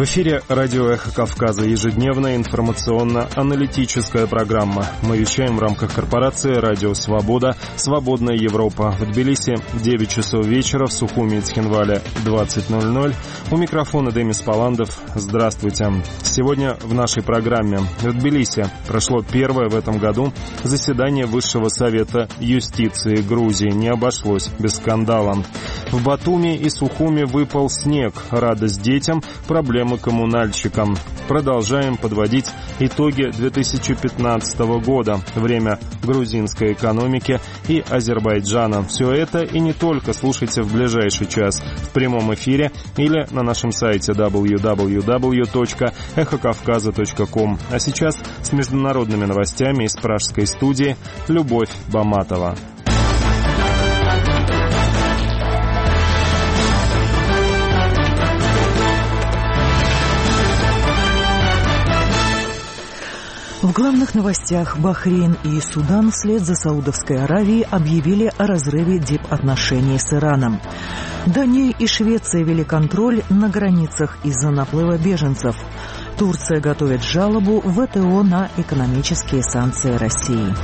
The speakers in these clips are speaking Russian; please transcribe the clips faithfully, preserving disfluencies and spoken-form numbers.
В эфире радио «Эхо Кавказа», ежедневная информационно-аналитическая программа. Мы вещаем в рамках корпорации «Радио Свобода», «Свободная Европа». В Тбилиси девять часов вечера, в Сухуми и Цхинвале двадцать ноль ноль. У микрофона Демис Паландов. Здравствуйте. Сегодня в нашей программе. В Тбилиси прошло первое в этом году заседание Высшего совета юстиции Грузии. Не обошлось без скандала. В Батуми и Сухуми выпал снег. Радость детям, проблемы коммунальщикам. Продолжаем подводить итоги две тысячи пятнадцатого года. Время грузинской экономики и Азербайджана. Все это и не только слушайте в ближайший час в прямом эфире или на нашем сайте дабл ю дабл ю дабл ю точка эхо кавказа точка ком. А сейчас с международными новостями из пражской студии Любовь Баматова. В главных новостях: Бахрейн и Судан вслед за Саудовской Аравией объявили о разрыве дипотношений с Ираном. Дания и Швеция ввели контроль на границах из-за наплыва беженцев. Турция готовит жалобу в вэ тэ о на экономические санкции России.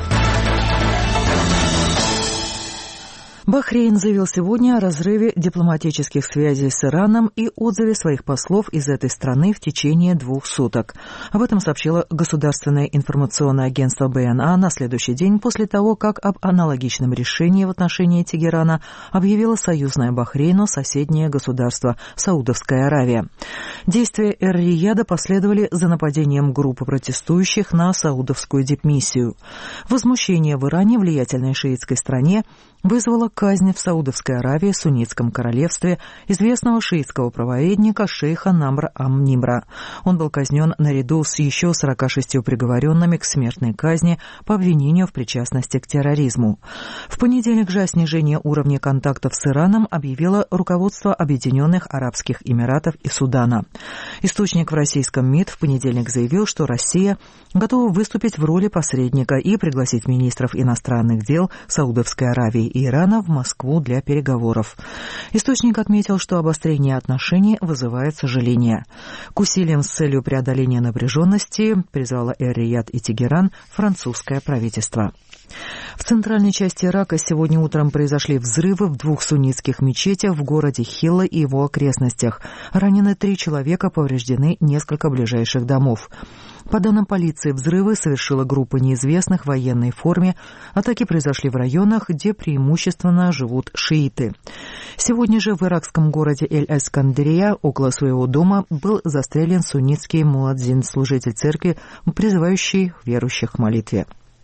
Бахрейн заявил сегодня о разрыве дипломатических связей с Ираном и отзыве своих послов из этой страны в течение двух суток. Об этом сообщило Государственное информационное агентство бэ эн а на следующий день после того, как об аналогичном решении в отношении Тегерана объявило союзное Бахрейну соседнее государство Саудовская Аравия. Действия Эр-Рияда последовали за нападением группы протестующих на саудовскую дипмиссию. Возмущение в Иране, влиятельной шиитской стране, вызвала казнь в Саудовской Аравии, Суннитском королевстве, известного шиитского правоведника шейха Намра ам-Нимра. Он был казнен наряду с еще сорока шестью приговоренными к смертной казни по обвинению в причастности к терроризму. В понедельник же о снижении уровня контактов с Ираном объявило руководство Объединенных Арабских Эмиратов и Судана. Источник в российском МИД в понедельник заявил, что Россия готова выступить в роли посредника и пригласить министров иностранных дел Саудовской Аравии и Ирана в Москву для переговоров. Источник отметил, что обострение отношений вызывает сожаление. К усилиям с целью преодоления напряженности призвало Эр-Рияд и Тегеран французское правительство. В центральной части Ирака сегодня утром произошли взрывы в двух суннитских мечетях в городе Хилла и его окрестностях. Ранены три человека, повреждены несколько ближайших домов. По данным полиции, взрывы совершила группа неизвестных в военной форме. Атаки произошли в районах, где преимущественно живут шииты. Сегодня же в иракском городе Эль-Эскандерия около своего дома был застрелен суннитский муадзин, служитель церкви, призывающий верующих к молитве.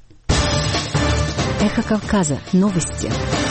Эхо Кавказа. Новости.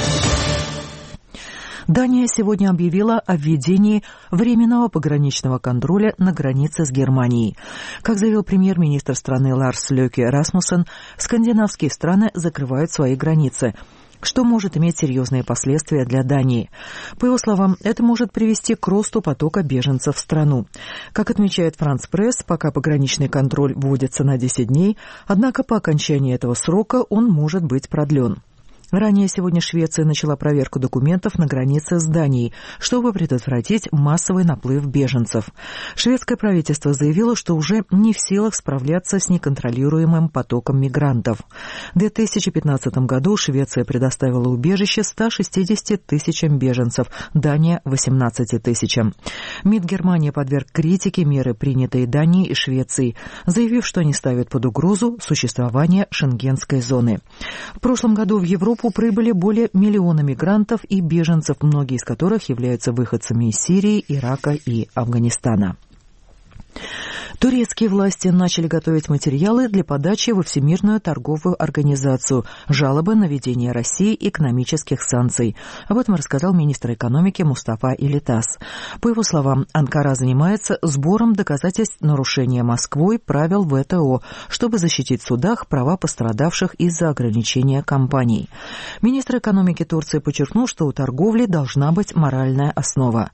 Дания сегодня объявила о введении временного пограничного контроля на границе с Германией. Как заявил премьер-министр страны Ларс Лёке Расмуссен, скандинавские страны закрывают свои границы, что может иметь серьезные последствия для Дании. По его словам, это может привести к росту потока беженцев в страну. Как отмечает Франс Пресс, пока пограничный контроль вводится на десять дней, однако по окончании этого срока он может быть продлен. Ранее сегодня Швеция начала проверку документов на границе с Данией, чтобы предотвратить массовый наплыв беженцев. Шведское правительство заявило, что уже не в силах справляться с неконтролируемым потоком мигрантов. В две тысячи пятнадцатом году Швеция предоставила убежище ста шестидесяти тысячам беженцев, Дания – восемнадцати тысячам. МИД Германии подверг критике меры, принятые Данией и Швецией, заявив, что они ставят под угрозу существование шенгенской зоны. В прошлом году в Европу прибыли более миллиона мигрантов и беженцев, многие из которых являются выходцами из Сирии, Ирака и Афганистана. Турецкие власти начали готовить материалы для подачи во Всемирную торговую организацию жалобы на введение России экономических санкций. Об этом рассказал министр экономики Мустафа Илитас. По его словам, Анкара занимается сбором доказательств нарушения Москвой правил вэ тэ о, чтобы защитить в судах права пострадавших из-за ограничения компаний. Министр экономики Турции подчеркнул, что у торговли должна быть моральная основа.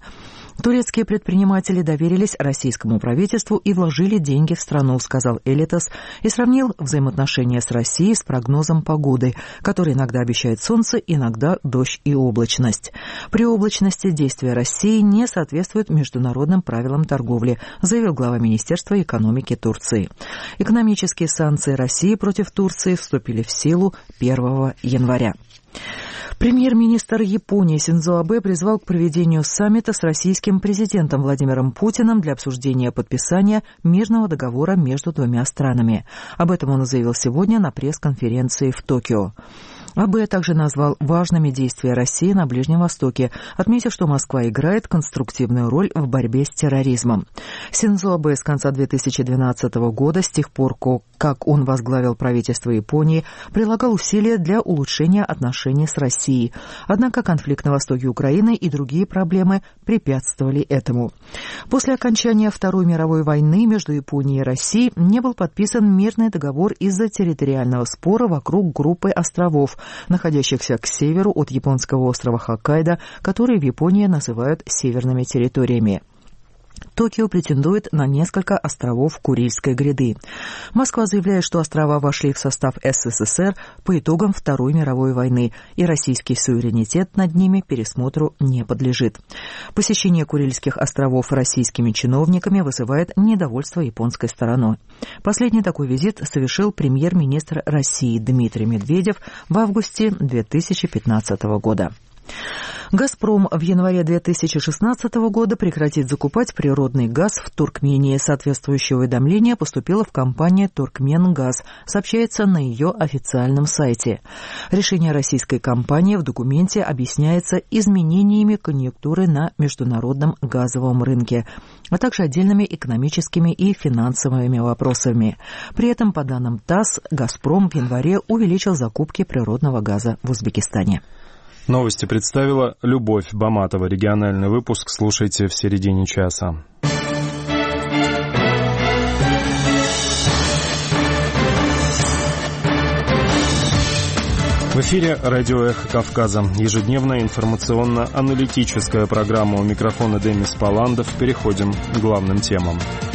Турецкие предприниматели доверились российскому правительству и вложили деньги в страну, сказал Элитас, и сравнил взаимоотношения с Россией с прогнозом погоды, который иногда обещает солнце, иногда дождь и облачность. При облачности действия России не соответствуют международным правилам торговли, заявил глава Министерства экономики Турции. Экономические санкции России против Турции вступили в силу первого января. Премьер-министр Японии Синдзо Абэ призвал к проведению саммита с российским президентом Владимиром Путиным для обсуждения подписания мирного договора между двумя странами. Об этом он заявил сегодня на пресс-конференции в Токио. Абэ также назвал важными действия России на Ближнем Востоке, отметив, что Москва играет конструктивную роль в борьбе с терроризмом. Синдзо Абэ с конца две тысячи двенадцатого года, с тех пор, как он возглавил правительство Японии, прилагал усилия для улучшения отношений с Россией. Однако конфликт на востоке Украины и другие проблемы препятствовали этому. После окончания Второй мировой войны между Японией и Россией не был подписан мирный договор из-за территориального спора вокруг группы островов, находящихся к северу от японского острова Хоккайдо, которые в Японии называют северными территориями. Токио претендует на несколько островов Курильской гряды. Москва заявляет, что острова вошли в состав СССР по итогам Второй мировой войны, и российский суверенитет над ними пересмотру не подлежит. Посещение Курильских островов российскими чиновниками вызывает недовольство японской стороной. Последний такой визит совершил премьер-министр России Дмитрий Медведев в августе две тысячи пятнадцатого года. «Газпром» в январе две тысячи шестнадцатого года прекратит закупать природный газ в Туркмении. Соответствующее уведомление поступило в компанию «Туркменгаз», сообщается на ее официальном сайте. Решение российской компании в документе объясняется изменениями конъюнктуры на международном газовом рынке, а также отдельными экономическими и финансовыми вопросами. При этом, по данным ТАСС, «Газпром» в январе увеличил закупки природного газа в Узбекистане. Новости представила Любовь Баматова. Региональный выпуск слушайте в середине часа. В эфире радио «Эхо Кавказа». Ежедневная информационно-аналитическая программа. У микрофона Демис Паландов. Переходим к главным темам.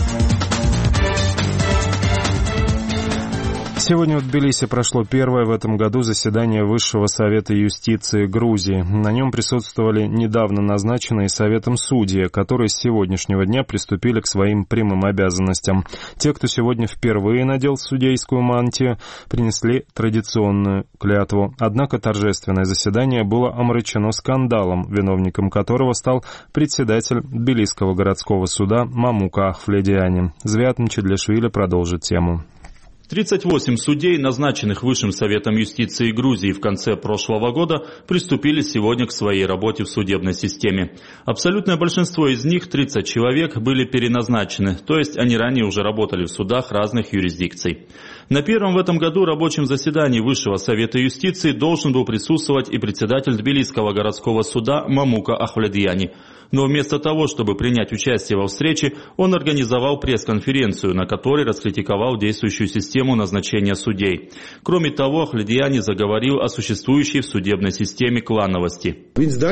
Сегодня в Тбилиси прошло первое в этом году заседание Высшего совета юстиции Грузии. На нем присутствовали недавно назначенные Советом судьи, которые с сегодняшнего дня приступили к своим прямым обязанностям. Те, кто сегодня впервые надел судейскую мантию, принесли традиционную клятву. Однако торжественное заседание было омрачено скандалом, виновником которого стал председатель Тбилисского городского суда Мамука Ахфледиани. Звят Мчедлишвили продолжит тему. тридцать восемь судей, назначенных Высшим Советом юстиции Грузии в конце прошлого года, приступили сегодня к своей работе в судебной системе. Абсолютное большинство из них, тридцать человек, были переназначены, то есть они ранее уже работали в судах разных юрисдикций. На первом в этом году рабочем заседании Высшего Совета юстиции должен был присутствовать и председатель Тбилисского городского суда Мамука Ахфледиани. Но вместо того, чтобы принять участие во встрече, он организовал пресс-конференцию, на которой раскритиковал действующую систему назначения судей. Кроме того, Ахфледиани заговорил о существующей в судебной системе клановости.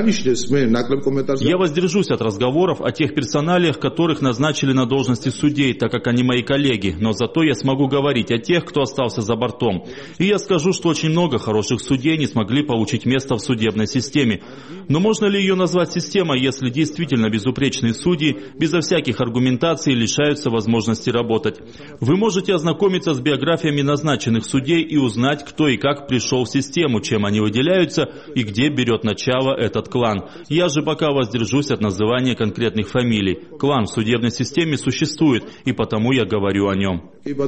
«Я воздержусь от разговоров о тех персоналиях, которых назначили на должности судей, так как они мои коллеги, но зато я смогу говорить о тех, кто остался за бортом. И я скажу, что очень много хороших судей не смогли получить место в судебной системе. Но можно ли ее назвать системой, если действительно безупречные судьи безо всяких аргументаций лишаются возможности работать? Вы можете ознакомиться с биографиями назначенных судей и узнать, кто и как пришел в систему, чем они выделяются и где берет начало этот клан. Я же пока воздержусь от называния конкретных фамилий. Клан в судебной системе существует, и потому я говорю о нем»,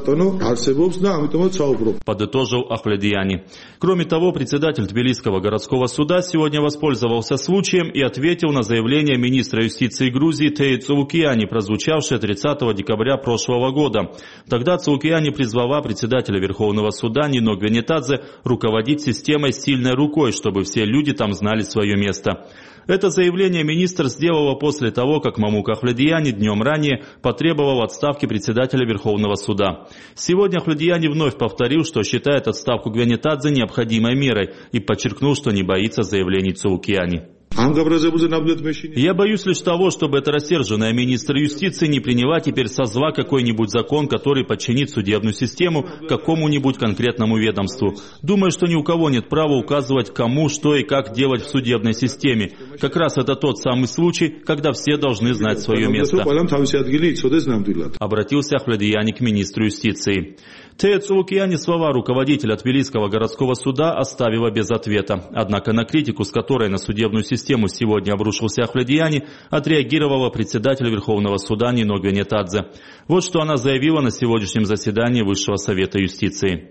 подытожил Ахфледиани. Кроме того, председатель Тбилисского городского суда сегодня воспользовался случаем и ответил на заявление министра юстиции Грузии Теи Цулукиани, прозвучавшее тридцатого декабря прошлого года. Тогда Цулукиани призвала председателя Верховного суда Нино Гвенетадзе руководить системой сильной рукой, чтобы все люди там знали свое место. Это заявление министр сделала после того, как Мамука Ахфледиани днем ранее потребовал отставки председателя Верховного суда. Сегодня Ахфледиани вновь повторил, что считает отставку Гвенетадзе необходимой мерой и подчеркнул, что не боится заявлений Цулукиани. Я боюсь лишь того, чтобы эта рассерженная министр юстиции не приняла теперь со зла какой-нибудь закон, который подчинит судебную систему какому-нибудь конкретному ведомству. Думаю, что ни у кого нет права указывать, кому, что и как делать в судебной системе. Как раз это тот самый случай, когда все должны знать свое место. Обратился Ахмедияни к министру юстиции. Тея Цулукияни слова руководителя Тбилисского городского суда оставила без ответа. Однако на критику, с которой на судебную систему сегодня обрушился Ахмедияни, отреагировала председатель Верховного суда Нино Гвенетадзе. Вот что она заявила на сегодняшнем заседании Высшего совета юстиции.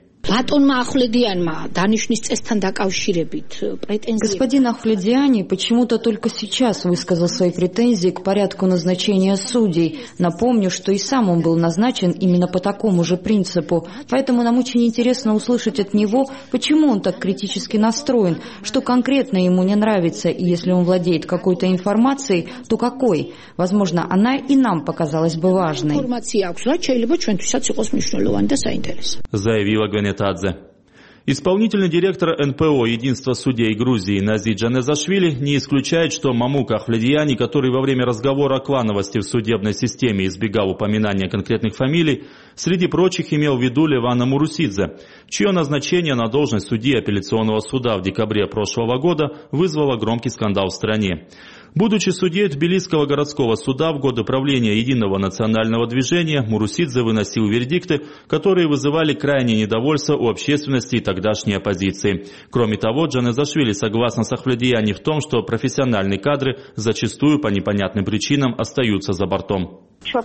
Господин Ахмедияни почему-то только сейчас высказал свои претензии к порядку назначения судей. Напомню, что и сам он был назначен именно по такому же принципу. Поэтому нам очень интересно услышать от него, почему он так критически настроен, что конкретно ему не нравится, и если он владеет какой-то информацией, то какой? Возможно, она и нам показалась бы важной. Заявила Гвенетадзе. Исполнительный директор эн пэ о «Единство судей Грузии» Нази Джанезашвили не исключает, что Мамука Ахмедияни, который во время разговора о клановости в судебной системе избегал упоминания конкретных фамилий, среди прочих имел в виду Левана Мурусидзе, чье назначение на должность судьи апелляционного суда в декабре прошлого года вызвало громкий скандал в стране. Будучи судьей Тбилисского городского суда в годы правления Единого национального движения, Мурусидзе выносил вердикты, которые вызывали крайнее недовольство у общественности и тогдашней оппозиции. Кроме того, Джанезашвили согласна с Ахмедияни в том, что профессиональные кадры зачастую по непонятным причинам остаются за бортом.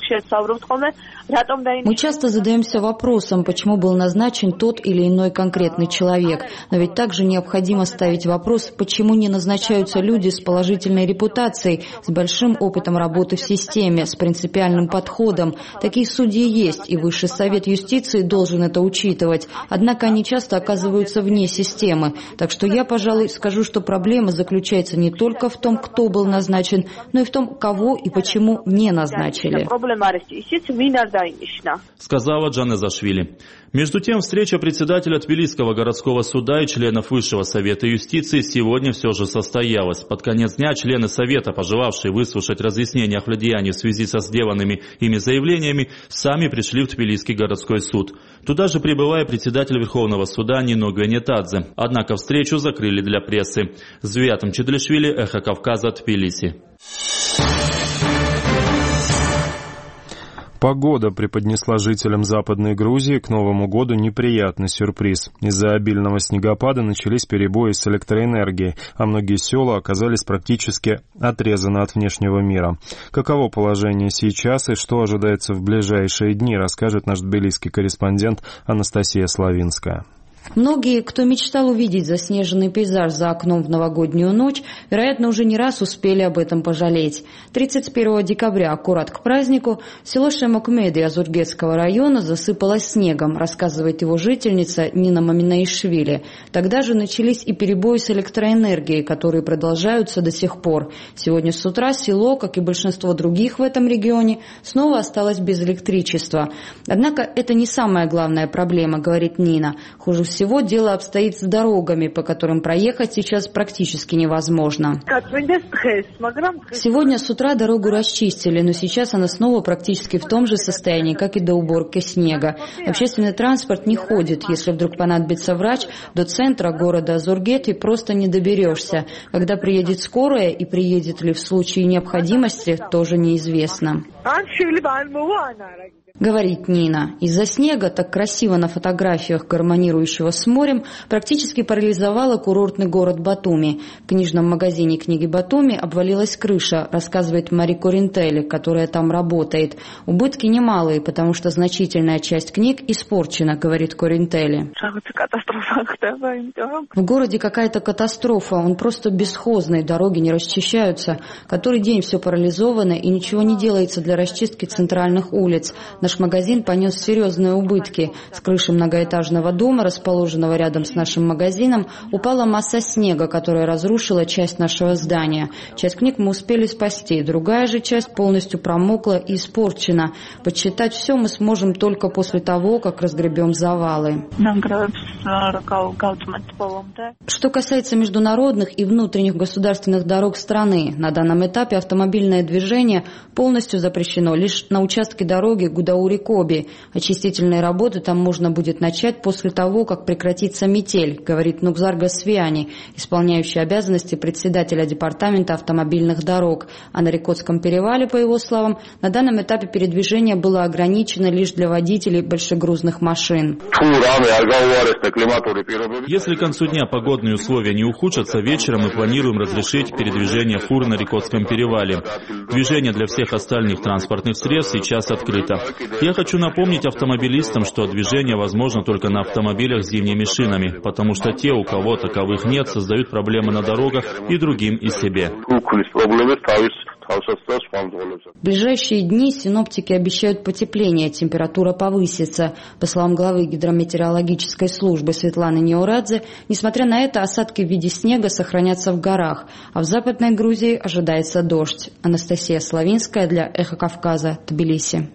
Мы часто задаемся вопросом, почему был назначен тот или иной конкретный человек. Но ведь также необходимо ставить вопрос, почему не назначаются люди с положительной репутацией, с большим опытом работы в системе, с принципиальным подходом. Такие судьи есть, и Высший совет юстиции должен это учитывать. Однако они часто оказываются вне системы. Так что я, пожалуй, скажу, что проблема заключается не только в том, кто был назначен, но и в том, кого и почему не назначили. Сказала Джанезашвили. Между тем, встреча председателя Тбилисского городского суда и членов Высшего совета юстиции сегодня все же состоялась. Под конец дня члены совета, пожелавшие выслушать разъяснения Ахмедияни в связи со сделанными ими заявлениями, сами пришли в Тбилисский городской суд. Туда же прибыла и председатель Верховного суда Нино Гвенетадзе. Однако встречу закрыли для прессы. Звиатом Чедлишвили, Эхо Кавказа, Тбилиси. Погода преподнесла жителям Западной Грузии к Новому году неприятный сюрприз. Из-за обильного снегопада начались перебои с электроэнергией, а многие села оказались практически отрезаны от внешнего мира. Каково положение сейчас и что ожидается в ближайшие дни, расскажет наш тбилисский корреспондент Анастасия Славинская. Многие, кто мечтал увидеть заснеженный пейзаж за окном в новогоднюю ночь, вероятно, уже не раз успели об этом пожалеть. тридцать первого декабря, аккурат к празднику, село Шемокмеды Азургетского района засыпалось снегом, рассказывает его жительница Нина Маминаишвили. Тогда же начались и перебои с электроэнергией, которые продолжаются до сих пор. Сегодня с утра село, как и большинство других в этом регионе, снова осталось без электричества. Однако это не самая главная проблема, говорит Нина. Хуже всего дело обстоит с дорогами, по которым проехать сейчас практически невозможно. Сегодня с утра дорогу расчистили, но сейчас она снова практически в том же состоянии, как и до уборки снега. Общественный транспорт не ходит. Если вдруг понадобится врач, до центра города Азургеты просто не доберешься. Когда приедет скорая и приедет ли в случае необходимости, тоже неизвестно. Говорит Нина. Из-за снега, так красиво на фотографиях гармонирующего с морем, практически парализовала курортный город Батуми. В книжном магазине книги Батуми обвалилась крыша, рассказывает Мари Коринтели, которая там работает. Убытки немалые, потому что значительная часть книг испорчена, говорит Коринтели. В городе какая-то катастрофа, он просто бесхозный, дороги не расчищаются. Который день все парализовано и ничего не делается для расчистки центральных улиц. На Наш магазин понес серьезные убытки. С крыши многоэтажного дома, расположенного рядом с нашим магазином, упала масса снега, которая разрушила часть нашего здания. Часть книг мы успели спасти, другая же часть полностью промокла и испорчена. Подсчитать все мы сможем только после того, как разгребем завалы. Что касается международных и внутренних государственных дорог страны, на данном этапе автомобильное движение полностью запрещено лишь на участке дороги Гудаури-Коби. Очистительные работы там можно будет начать после того, как прекратится метель, говорит Нукзар Гасвиани, исполняющий обязанности председателя департамента автомобильных дорог. А на Рикотском перевале, по его словам, на данном этапе передвижение было ограничено лишь для водителей большегрузных машин. Если к концу дня погодные условия не ухудшатся, вечером мы планируем разрешить передвижение фур на Рикотском перевале. Движение для всех остальных транспортных средств сейчас открыто. Я хочу напомнить автомобилистам, что движение возможно только на автомобилях с зимними шинами, потому что те, у кого таковых нет, создают проблемы на дорогах и другим, и себе. В ближайшие дни синоптики обещают потепление, температура повысится. По словам главы гидрометеорологической службы Светланы Неорадзе, несмотря на это, осадки в виде снега сохранятся в горах, а в Западной Грузии ожидается дождь. Анастасия Славинская для Эхо Кавказа, Тбилиси.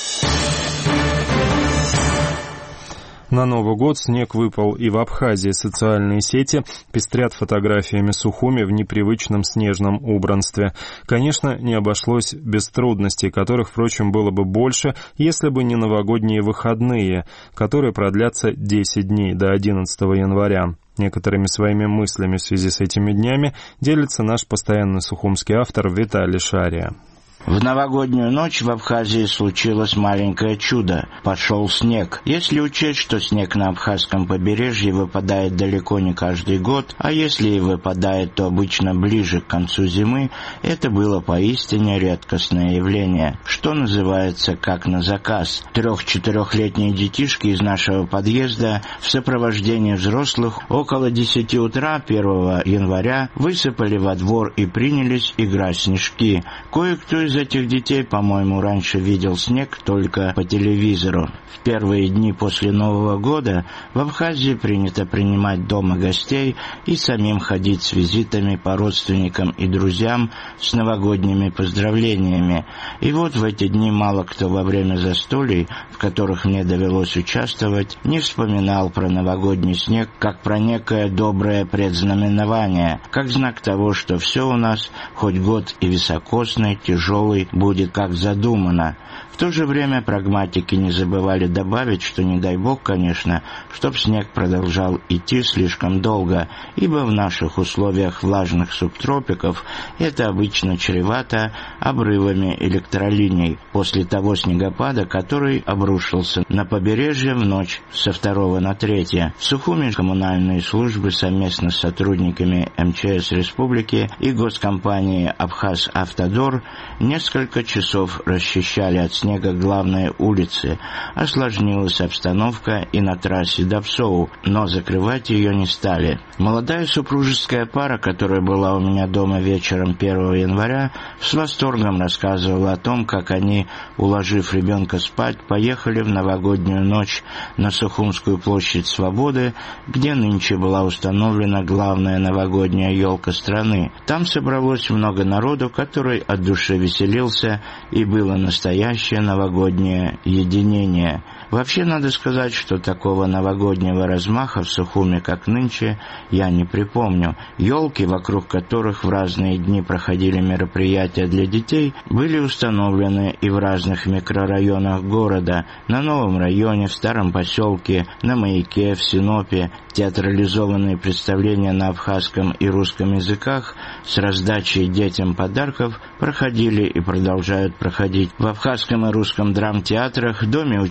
На Новый год снег выпал и в Абхазии. Социальные сети пестрят фотографиями Сухуми в непривычном снежном убранстве. Конечно, не обошлось без трудностей, которых, впрочем, было бы больше, если бы не новогодние выходные, которые продлятся десять дней до одиннадцатого января. Некоторыми своими мыслями в связи с этими днями делится наш постоянный сухумский автор Виталий Шария. В новогоднюю ночь в Абхазии случилось маленькое чудо. Пошел снег. Если учесть, что снег на абхазском побережье выпадает далеко не каждый год, а если и выпадает, то обычно ближе к концу зимы, это было поистине редкостное явление, что называется как на заказ. Трех-четырехлетние детишки из нашего подъезда в сопровождении взрослых около десяти утра первого января высыпали во двор и принялись играть в снежки. Кое-кто из этих детей, по-моему, раньше видел снег только по телевизору. В первые дни после Нового года в Абхазии принято принимать дома гостей и самим ходить с визитами по родственникам и друзьям с новогодними поздравлениями. И вот в эти дни мало кто во время застолий, в которых мне довелось участвовать, не вспоминал про новогодний снег как про некое доброе предзнаменование, как знак того, что все у нас, хоть год и високосный, тяжелый, будет как задумано. В то же время прагматики не забывали добавить, что не дай бог, конечно, чтоб снег продолжал идти слишком долго, ибо в наших условиях влажных субтропиков это обычно чревато обрывами электролиний после того снегопада, который обрушился на побережье в ночь со второго на третье. В Сухуми коммунальные службы совместно с сотрудниками эм че эс республики и госкомпании «Абхаз-Автодор» несколько часов расчищали от снега главные улицы. Осложнилась обстановка и на трассе до Псоу, но закрывать ее не стали. Молодая супружеская пара, которая была у меня дома вечером первого января, с восторгом рассказывала о том, как они, уложив ребенка спать, поехали в новогоднюю ночь на Сухумскую площадь Свободы, где нынче была установлена главная новогодняя елка страны. Там собралось много народу, который от души веселился, и было настоящее новогоднее единение. Вообще, надо сказать, что такого новогоднего размаха в Сухуме, как нынче, я не припомню. Елки, вокруг которых в разные дни проходили мероприятия для детей, были установлены и в разных микрорайонах города, на Новом районе, в Старом поселке, на Маяке, в Синопе. Театрализованные представления на абхазском и русском языках с раздачей детям подарков проходили и продолжают проходить в абхазском и русском драмтеатрах, Доме учителя,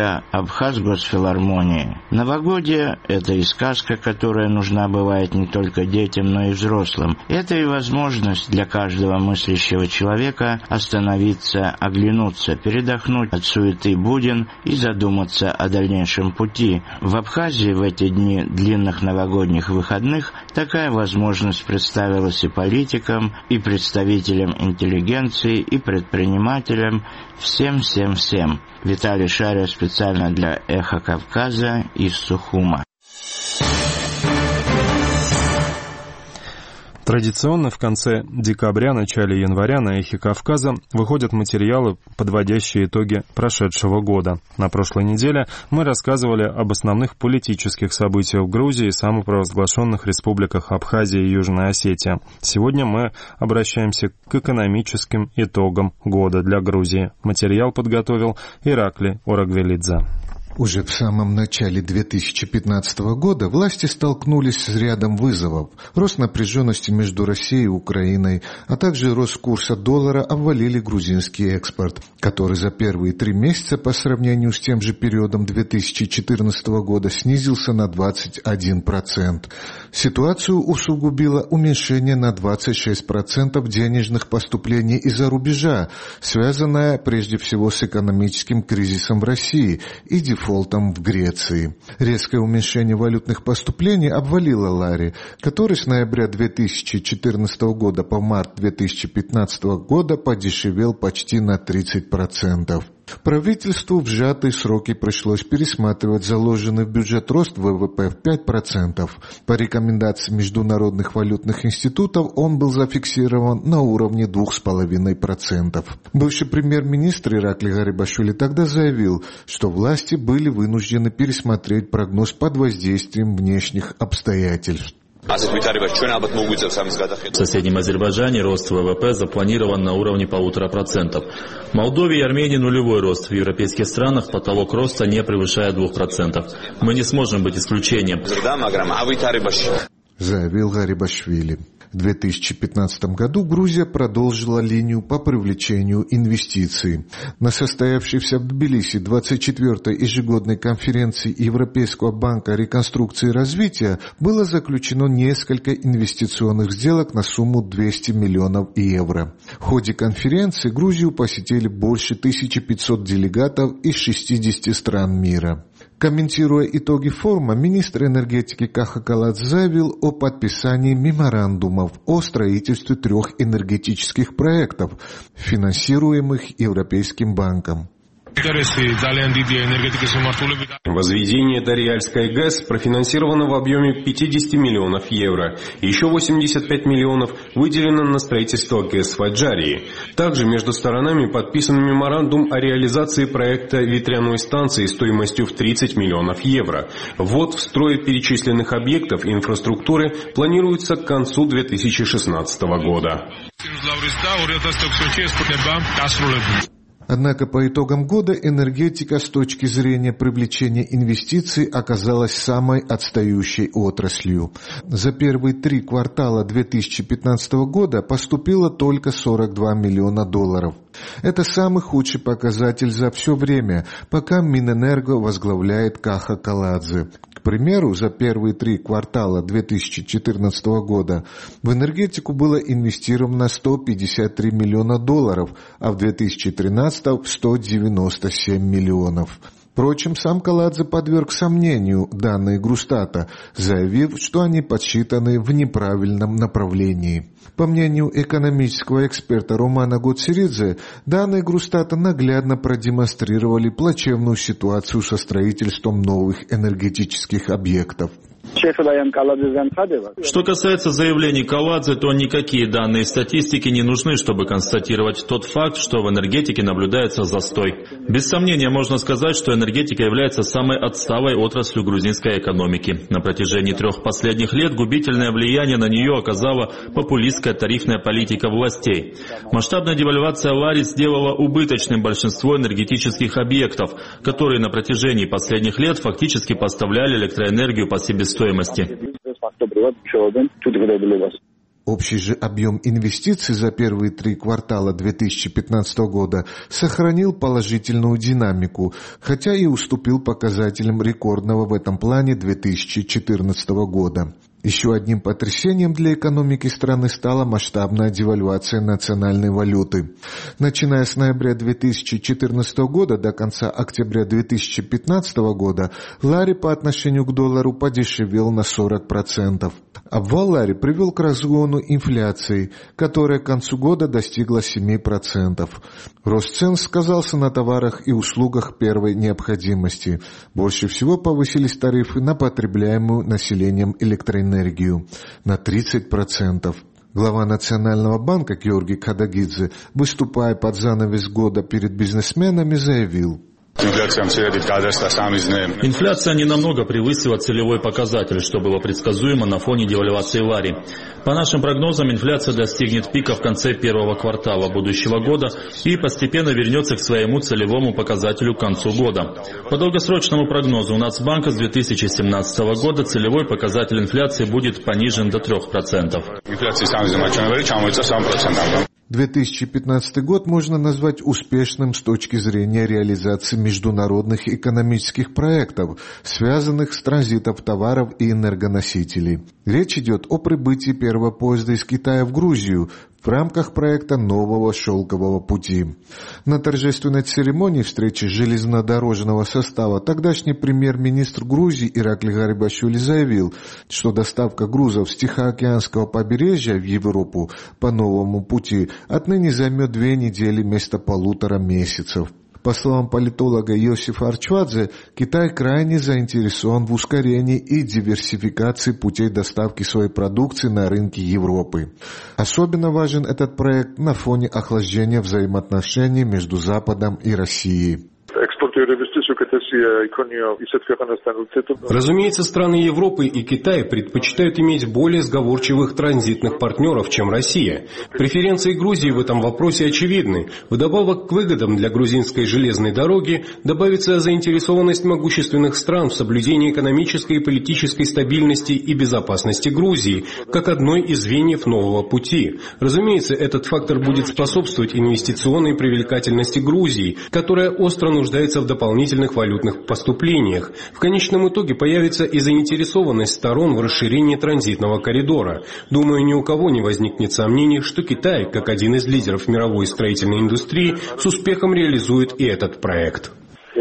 ансамбля Абхаз-госфилармонии. Новогодие – это и сказка, которая нужна бывает не только детям, но и взрослым. Это и возможность для каждого мыслящего человека остановиться, оглянуться, передохнуть от суеты буден и задуматься о дальнейшем пути. В Абхазии в эти дни длинных новогодних выходных такая возможность представилась и политикам, и представителям интеллигенции, и предпринимателям, всем-всем-всем. Виталий Шария специально для «Эхо Кавказа» из Сухума. Традиционно в конце декабря, начале января на «Эхе Кавказа» выходят материалы, подводящие итоги прошедшего года. На прошлой неделе мы рассказывали об основных политических событиях в Грузии и самопровозглашенных республиках Абхазия и Южная Осетия. Сегодня мы обращаемся к экономическим итогам года для Грузии. Материал подготовил Ираклий Орагвелидзе. Уже в самом начале две тысячи пятнадцатого года власти столкнулись с рядом вызовов. Рост напряженности между Россией и Украиной, а также рост курса доллара обвалили грузинский экспорт, который за первые три месяца по сравнению с тем же периодом две тысячи четырнадцатого года снизился на двадцать один процент. Ситуацию усугубило уменьшение на двадцать шесть процентов денежных поступлений из-за рубежа, связанное прежде всего с экономическим кризисом в России и дефолтом в Греции. Резкое уменьшение валютных поступлений обвалило лари, который с ноября две тысячи четырнадцатого года по март две тысячи пятнадцатого года подешевел почти на тридцать процентов. Правительству в сжатые сроки пришлось пересматривать заложенный в бюджет рост ВВП в пять процентов. По рекомендации международных валютных институтов он был зафиксирован на уровне два с половиной процента. Бывший премьер-министр Ираклий Гарибашвили тогда заявил, что власти были вынуждены пересмотреть прогноз под воздействием внешних обстоятельств. В соседнем Азербайджане рост ВВП запланирован на уровне полутора процентов. В Молдове и Армении нулевой рост. В европейских странах потолок роста не превышает двух процентов. Мы не сможем быть исключением, заявил Гарибашвили. В две тысячи пятнадцатом году Грузия продолжила линию по привлечению инвестиций. На состоявшейся в Тбилиси двадцать четвёртой ежегодной конференции Европейского банка реконструкции и развития было заключено несколько инвестиционных сделок на сумму двести миллионов евро. В ходе конференции Грузию посетили больше тысячи пятисот делегатов из шестидесяти стран мира. Комментируя итоги форума, министр энергетики Каха Каладзе заявил о подписании меморандумов о строительстве трех энергетических проектов, финансируемых Европейским банком. Возведение Дарьяльской ГЭС профинансировано в объеме пятьдесят миллионов евро. Еще восемьдесят пять миллионов выделено на строительство ГЭС в Аджарии. Также между сторонами подписан меморандум о реализации проекта ветряной станции стоимостью в тридцать миллионов евро. Ввод в строй перечисленных объектов инфраструктуры планируется к концу две тысячи шестнадцатого года. Однако по итогам года энергетика с точки зрения привлечения инвестиций оказалась самой отстающей отраслью. За первые три квартала две тысячи пятнадцатого года поступило только сорок два миллиона долларов. Это самый худший показатель за все время, пока Минэнерго возглавляет Каха Каладзе. К примеру, за первые три квартала две тысячи четырнадцатого года в энергетику было инвестировано сто пятьдесят три миллиона долларов, а в две тысячи тринадцатом сто девяносто семь миллионов. Впрочем, сам Каладзе подверг сомнению данные Грустата, заявив, что они подсчитаны в неправильном направлении. По мнению экономического эксперта Романа Гоцеридзе, данные Грустата наглядно продемонстрировали плачевную ситуацию со строительством новых энергетических объектов. Что касается заявлений Каладзе, то никакие данные статистики не нужны, чтобы констатировать тот факт, что в энергетике наблюдается застой. Без сомнения можно сказать, что энергетика является самой отсталой отраслью грузинской экономики. На протяжении трех последних лет губительное влияние на нее оказала популистская тарифная политика властей. Масштабная девальвация лари сделала убыточным большинство энергетических объектов, которые на протяжении последних лет фактически поставляли электроэнергию по себестоимости. Общий же объем инвестиций за первые три квартала две тысячи пятнадцатого года сохранил положительную динамику, хотя и уступил показателям рекордного в этом плане две тысячи четырнадцатого года. Еще одним потрясением для экономики страны стала масштабная девальвация национальной валюты. Начиная с ноября две тысячи четырнадцатого года до конца октября две тысячи пятнадцатого года лари по отношению к доллару подешевел на сорок процентов. Обвал лари привел к разгону инфляции, которая к концу года достигла семь процентов. Рост цен сказался на товарах и услугах первой необходимости. Больше всего повысились тарифы на потребляемую населением электроэнергию на тридцать процентов. Глава Национального банка Георгий Кадагидзе, выступая под занавес года перед бизнесменами, заявил: инфляция не намного превысила целевой показатель, что было предсказуемо на фоне девальвации лари. По нашим прогнозам, инфляция достигнет пика в конце первого квартала будущего года и постепенно вернется к своему целевому показателю к концу года. По долгосрочному прогнозу у Нацбанка с две тысячи семнадцатого года целевой показатель инфляции будет понижен до трех процентов. две тысячи пятнадцатый год можно назвать успешным с точки зрения реализации международных экономических проектов, связанных с транзитом товаров и энергоносителей. Речь идет о прибытии первого поезда из Китая в Грузию в рамках проекта нового шелкового пути. На торжественной церемонии встречи железнодорожного состава тогдашний премьер-министр Грузии Ираклий Гарибашвили заявил, что доставка грузов с Тихоокеанского побережья в Европу по новому пути отныне займет две недели вместо полутора месяцев. По словам политолога Иосифа Арчвадзе, Китай крайне заинтересован в ускорении и диверсификации путей доставки своей продукции на рынки Европы. Особенно важен этот проект на фоне охлаждения взаимоотношений между Западом и Россией. Разумеется, страны Европы и Китай предпочитают иметь более сговорчивых транзитных партнеров, чем Россия. Преференции Грузии в этом вопросе очевидны. Вдобавок к выгодам для грузинской железной дороги добавится заинтересованность могущественных стран в соблюдении экономической и политической стабильности и безопасности Грузии, как одной из звеньев нового пути. Разумеется, этот фактор будет способствовать инвестиционной привлекательности Грузии, которая остро нуждается в дополнительных валютных поступлениях. В конечном итоге появится и заинтересованность сторон в расширении транзитного коридора. Думаю, ни у кого не возникнет сомнений, что Китай, как один из лидеров мировой строительной индустрии, с успехом реализует и этот проект.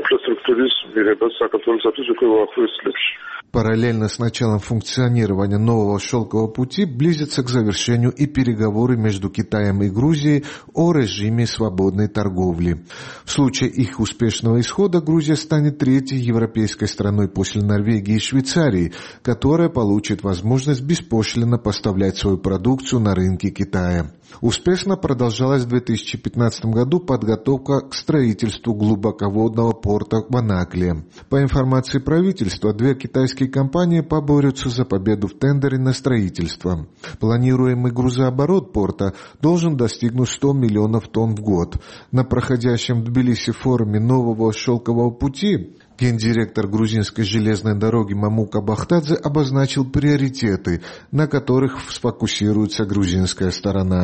Параллельно с началом функционирования нового шелкового пути близятся к завершению и переговоры между Китаем и Грузией о режиме свободной торговли. В случае их успешного исхода Грузия станет третьей европейской страной после Норвегии и Швейцарии, которая получит возможность беспошлинно поставлять свою продукцию на рынки Китая. Успешно продолжалась в две тысячи пятнадцатом году подготовка к строительству глубоководного порта в Анаклии. По информации правительства, две китайские компании поборются за победу в тендере на строительство. Планируемый грузооборот порта должен достигнуть сто миллионов тонн в год. На проходящем в Тбилиси форуме нового шелкового пути гендиректор грузинской железной дороги Мамука Бахтадзе обозначил приоритеты, на которых сфокусируется грузинская сторона.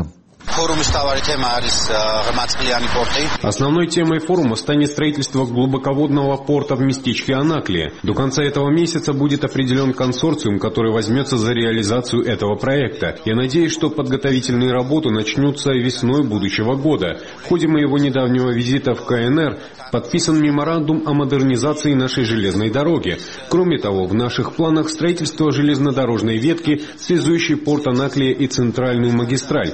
Основной темой форума станет строительство глубоководного порта в местечке Анаклия. До конца этого месяца будет определен консорциум, который возьмется за реализацию этого проекта. Я надеюсь, что подготовительные работы начнутся весной будущего года. В ходе моего недавнего визита в КНР подписан меморандум о модернизации нашей железной дороги. Кроме того, в наших планах строительство железнодорожной ветки, связующей порт Анаклия и центральную магистраль.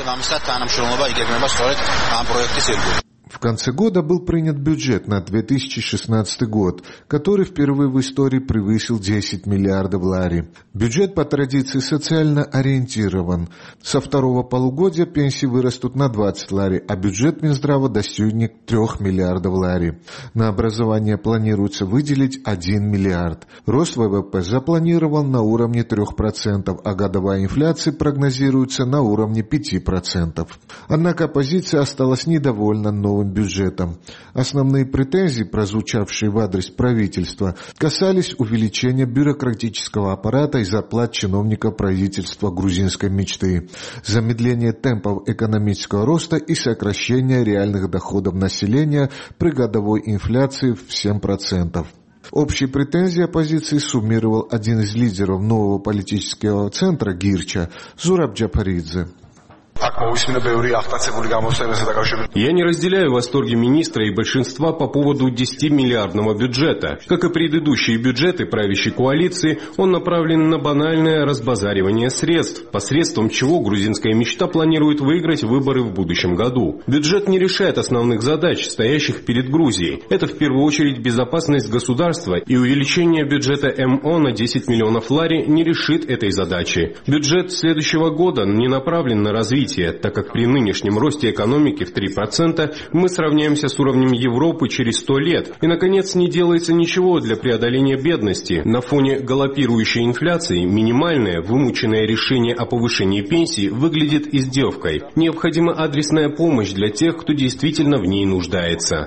В конце года был принят бюджет на две тысячи шестнадцатый год, который впервые в истории превысил десять миллиардов лари. Бюджет по традиции социально ориентирован. Со второго полугодия пенсии вырастут на двадцать лари, а бюджет Минздрава достигнет трех миллиардов лари. На образование планируется выделить один миллиард. Рост ВВП запланирован на уровне трех процентов, а годовая инфляция прогнозируется на уровне пяти процентов. Однако оппозиция осталась недовольна новым федеральным бюджетом. Основные претензии, прозвучавшие в адрес правительства, касались увеличения бюрократического аппарата и зарплат чиновников правительства грузинской мечты, замедления темпов экономического роста и сокращения реальных доходов населения при годовой инфляции в семь процентов. Общие претензии оппозиции суммировал один из лидеров нового политического центра Гирча Зураб Джапаридзе. Я не разделяю восторги министра и большинства по поводу десятимиллиардного бюджета. Как и предыдущие бюджеты правящей коалиции, он направлен на банальное разбазаривание средств, посредством чего грузинская мечта планирует выиграть выборы в будущем году. Бюджет не решает основных задач, стоящих перед Грузией. Это в первую очередь безопасность государства, и увеличение бюджета МО на десять миллионов лари не решит этой задачи. Бюджет следующего года не направлен на развитие, так как при нынешнем росте экономики в три процента мы сравняемся с уровнем Европы через сто лет. И, наконец, не делается ничего для преодоления бедности. На фоне галопирующей инфляции минимальное, вымученное решение о повышении пенсий выглядит издевкой. Необходима адресная помощь для тех, кто действительно в ней нуждается.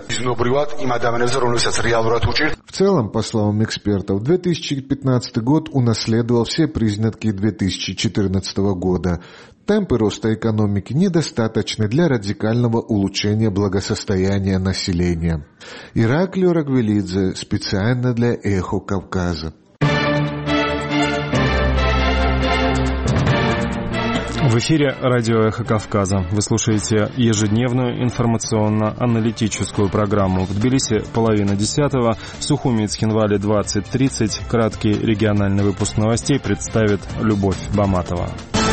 В целом, по словам экспертов, две тысячи пятнадцатый год унаследовал все признаки две тысячи четырнадцатого года. Темпы роста экономики недостаточны для радикального улучшения благосостояния населения. Ираклио Рагвелидзе специально для «Эхо Кавказа». В эфире радио «Эхо Кавказа». Вы слушаете ежедневную информационно-аналитическую программу. В Тбилиси половина десятого, в Сухуми и Цхинвале двадцать тридцать. Краткий региональный выпуск новостей представит Любовь Баматова.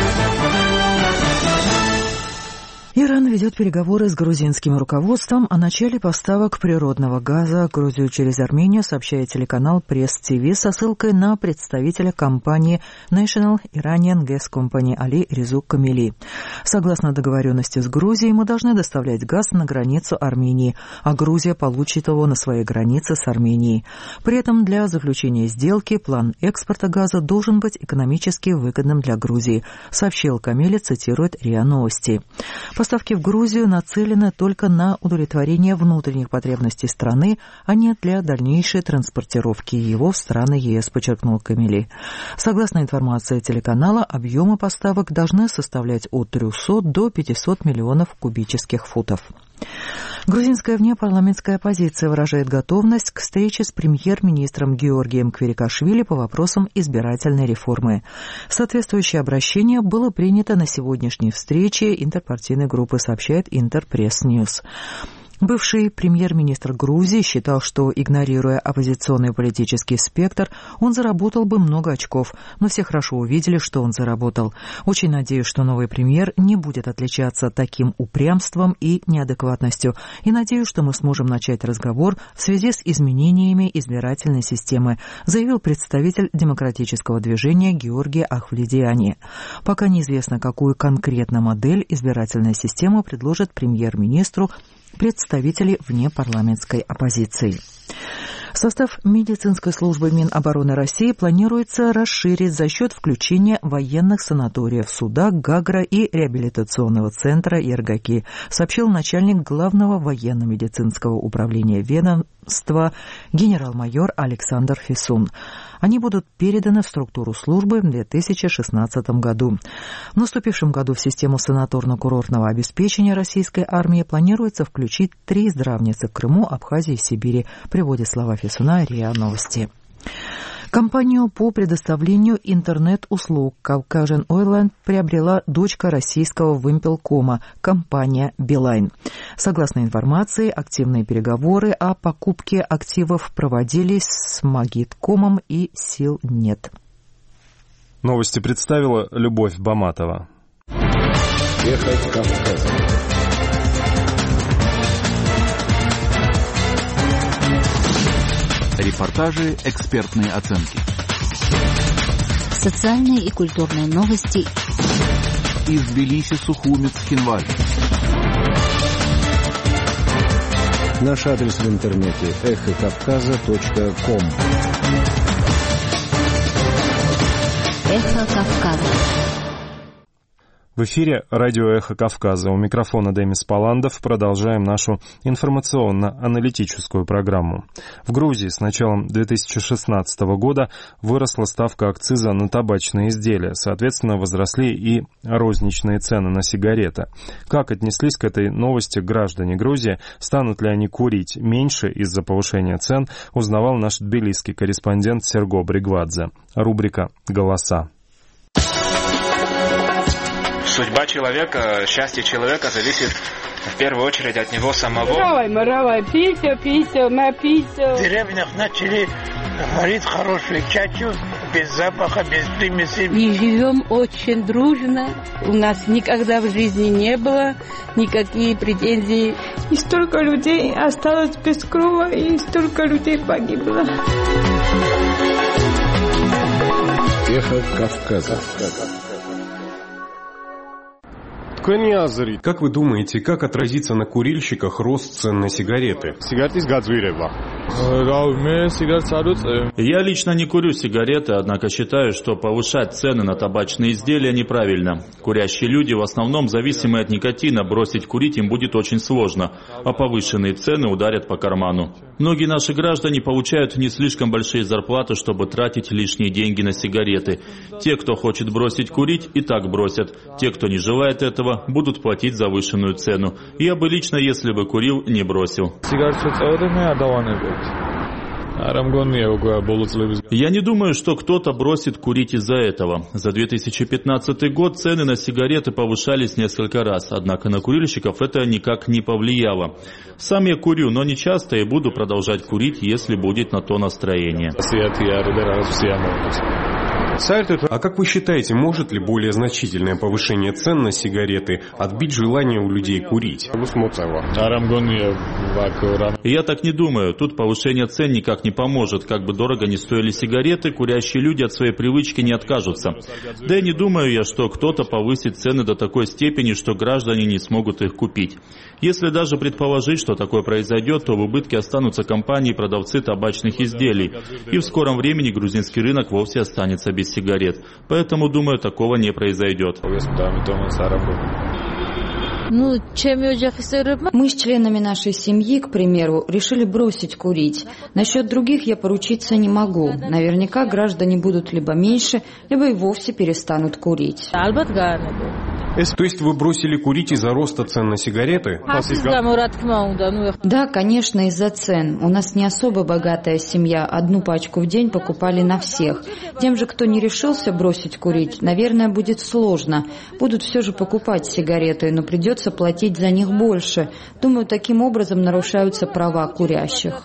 Иран ведет переговоры с грузинским руководством о начале поставок природного газа в Грузию через Армению, сообщает телеканал Пресс-ТВ со ссылкой на представителя компании National Iranian Gas Company Али Резук Камили. Согласно договоренности с Грузией, мы должны доставлять газ на границу Армении, а Грузия получит его на своей границе с Арменией. При этом для заключения сделки план экспорта газа должен быть экономически выгодным для Грузии, сообщил Камили, цитирует РИА Новости. Поставки в Грузию нацелены только на удовлетворение внутренних потребностей страны, а не для дальнейшей транспортировки его в страны ЕС, подчеркнул Камили. Согласно информации телеканала, объемы поставок должны составлять от трехсот до пятисот миллионов кубических футов. Грузинская внепарламентская оппозиция выражает готовность к встрече с премьер-министром Георгием Квирикашвили по вопросам избирательной реформы. Соответствующее обращение было принято на сегодняшней встрече интерпартийной группы, сообщает Интерпресс-Ньюс. Бывший премьер-министр Грузии считал, что, игнорируя оппозиционный политический спектр, он заработал бы много очков, но все хорошо увидели, что он заработал. Очень надеюсь, что новый премьер не будет отличаться таким упрямством и неадекватностью, и надеюсь, что мы сможем начать разговор в связи с изменениями избирательной системы, заявил представитель демократического движения Георгий Ахвледиани. Пока неизвестно, какую конкретно модель избирательной системы предложит премьер-министру представители внепарламентской оппозиции. Состав медицинской службы Минобороны России планируется расширить за счет включения военных санаториев Судак, Гагра и реабилитационного центра Ергаки, сообщил начальник Главного военно-медицинского управления ведомства генерал-майор Александр Фисун. Они будут переданы в структуру службы в две тысячи шестнадцатом году. В наступившем году в систему санаторно-курортного обеспечения российской армии планируется включить три здравницы в Крыму, Абхазии и Сибири, приводит слова Фисуна РИА Новости. Компанию по предоставлению интернет-услуг Caucasian Oilland приобрела дочка российского Вимпелкома, компания Билайн. Согласно информации, активные переговоры о покупке активов проводились с Магиткомом и Силнет. Новости представила Любовь Баматова. Ехать Кавказ. Репортажи, экспертные оценки. Социальные и культурные новости. Из Тбилиси, Сухуми, Цхинвале. Наш адрес в интернете эхо кавказа точка ком. Эхо Кавказа. В эфире радио «Эхо Кавказа». У микрофона Демис Паландов. Продолжаем нашу информационно-аналитическую программу. В Грузии с началом две тысячи шестнадцатого года выросла ставка акциза на табачные изделия. Соответственно, возросли и розничные цены на сигареты. Как отнеслись к этой новости граждане Грузии? Станут ли они курить меньше из-за повышения цен? Узнавал наш тбилисский корреспондент Серго Бригвадзе. Рубрика «Голоса». Судьба человека, счастье человека зависит в первую очередь от него самого. Маравай, маравай, пися, пися, напися. В деревнях начали варить хорошую чачу, без запаха, без примесей. И живем очень дружно. У нас никогда в жизни не было никаких претензий. И столько людей осталось без крова, и столько людей погибло. Эхо Кавказа. Как вы думаете, как отразится на курильщиках рост цен на сигареты? Я лично не курю сигареты, однако считаю, что повышать цены на табачные изделия неправильно. Курящие люди в основном зависимы от никотина, бросить курить им будет очень сложно, а повышенные цены ударят по карману. Многие наши граждане получают не слишком большие зарплаты, чтобы тратить лишние деньги на сигареты. Те, кто хочет бросить курить, и так бросят. Те, кто не желает этого, будут платить завышенную цену. Я бы лично, если бы курил, не бросил. Я не думаю, что кто-то бросит курить из-за этого. За две тысячи пятнадцатый год цены на сигареты повышались несколько раз, однако на курильщиков это никак не повлияло. Сам я курю, но не часто и буду продолжать курить, если будет на то настроение. А как вы считаете, может ли более значительное повышение цен на сигареты отбить желание у людей курить? Я так не думаю. Тут повышение цен никак не поможет. Как бы дорого ни стоили сигареты, курящие люди от своей привычки не откажутся. Да и не думаю я, что кто-то повысит цены до такой степени, что граждане не смогут их купить. Если даже предположить, что такое произойдет, то в убытке останутся компании и продавцы табачных изделий. И в скором времени грузинский рынок вовсе останется без сигарет. Поэтому, думаю, такого не произойдет. Мы с членами нашей семьи, к примеру, решили бросить курить. Насчет других я поручиться не могу. Наверняка граждане будут либо меньше, либо и вовсе перестанут курить. То есть вы бросили курить из-за роста цен на сигареты? Да, конечно, из-за цен. У нас не особо богатая семья. Одну пачку в день покупали на всех. Тем же, кто не решился бросить курить, наверное, будет сложно. Будут все же покупать сигареты, но придется платить за них больше. Думаю, таким образом нарушаются права курящих.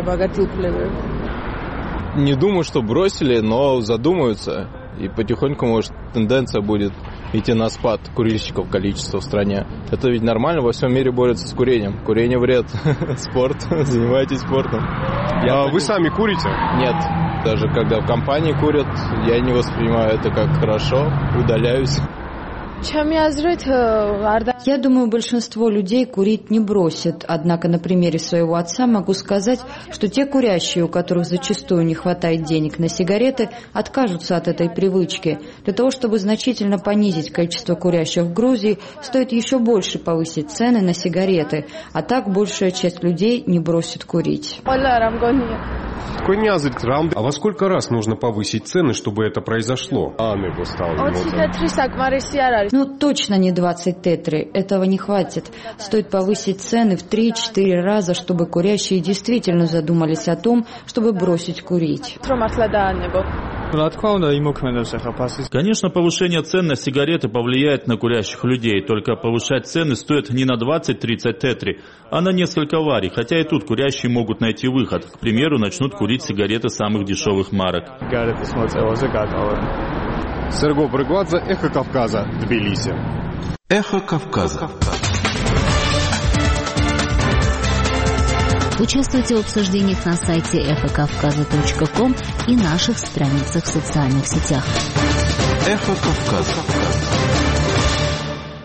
Не думаю, что бросили, но задумаются. И потихоньку, может, тенденция будет идти на спад курильщиков количества в стране. Это ведь нормально, во всем мире борются с курением. Курение вред. Спорт, занимайтесь спортом. А вы сами курите? Нет. Даже когда в компании курят, я не воспринимаю это как хорошо, удаляюсь. Я думаю, большинство людей курить не бросит. Однако на примере своего отца могу сказать, что те курящие, у которых зачастую не хватает денег на сигареты, откажутся от этой привычки. Для того, чтобы значительно понизить количество курящих в Грузии, стоит еще больше повысить цены на сигареты. А так большая часть людей не бросит курить. А во сколько раз нужно повысить цены, чтобы это произошло? Ну, точно не двадцать тетри. Этого не хватит. Стоит повысить цены в три-четыре раза, чтобы курящие действительно задумались о том, чтобы бросить курить. Конечно, повышение цен на сигареты повлияет на курящих людей, только повышать цены стоит не на двадцать-тридцать тетри, а на несколько вари, хотя и тут курящие могут найти выход. К примеру, начнут курить сигареты самых дешевых марок. Серго Бригвадзе, Эхо Кавказа, Тбилиси. Эхо Кавказа. Участвуйте в обсуждениях на сайте эхо кавказа точка ком и наших страницах в социальных сетях. Эхо Кавказа.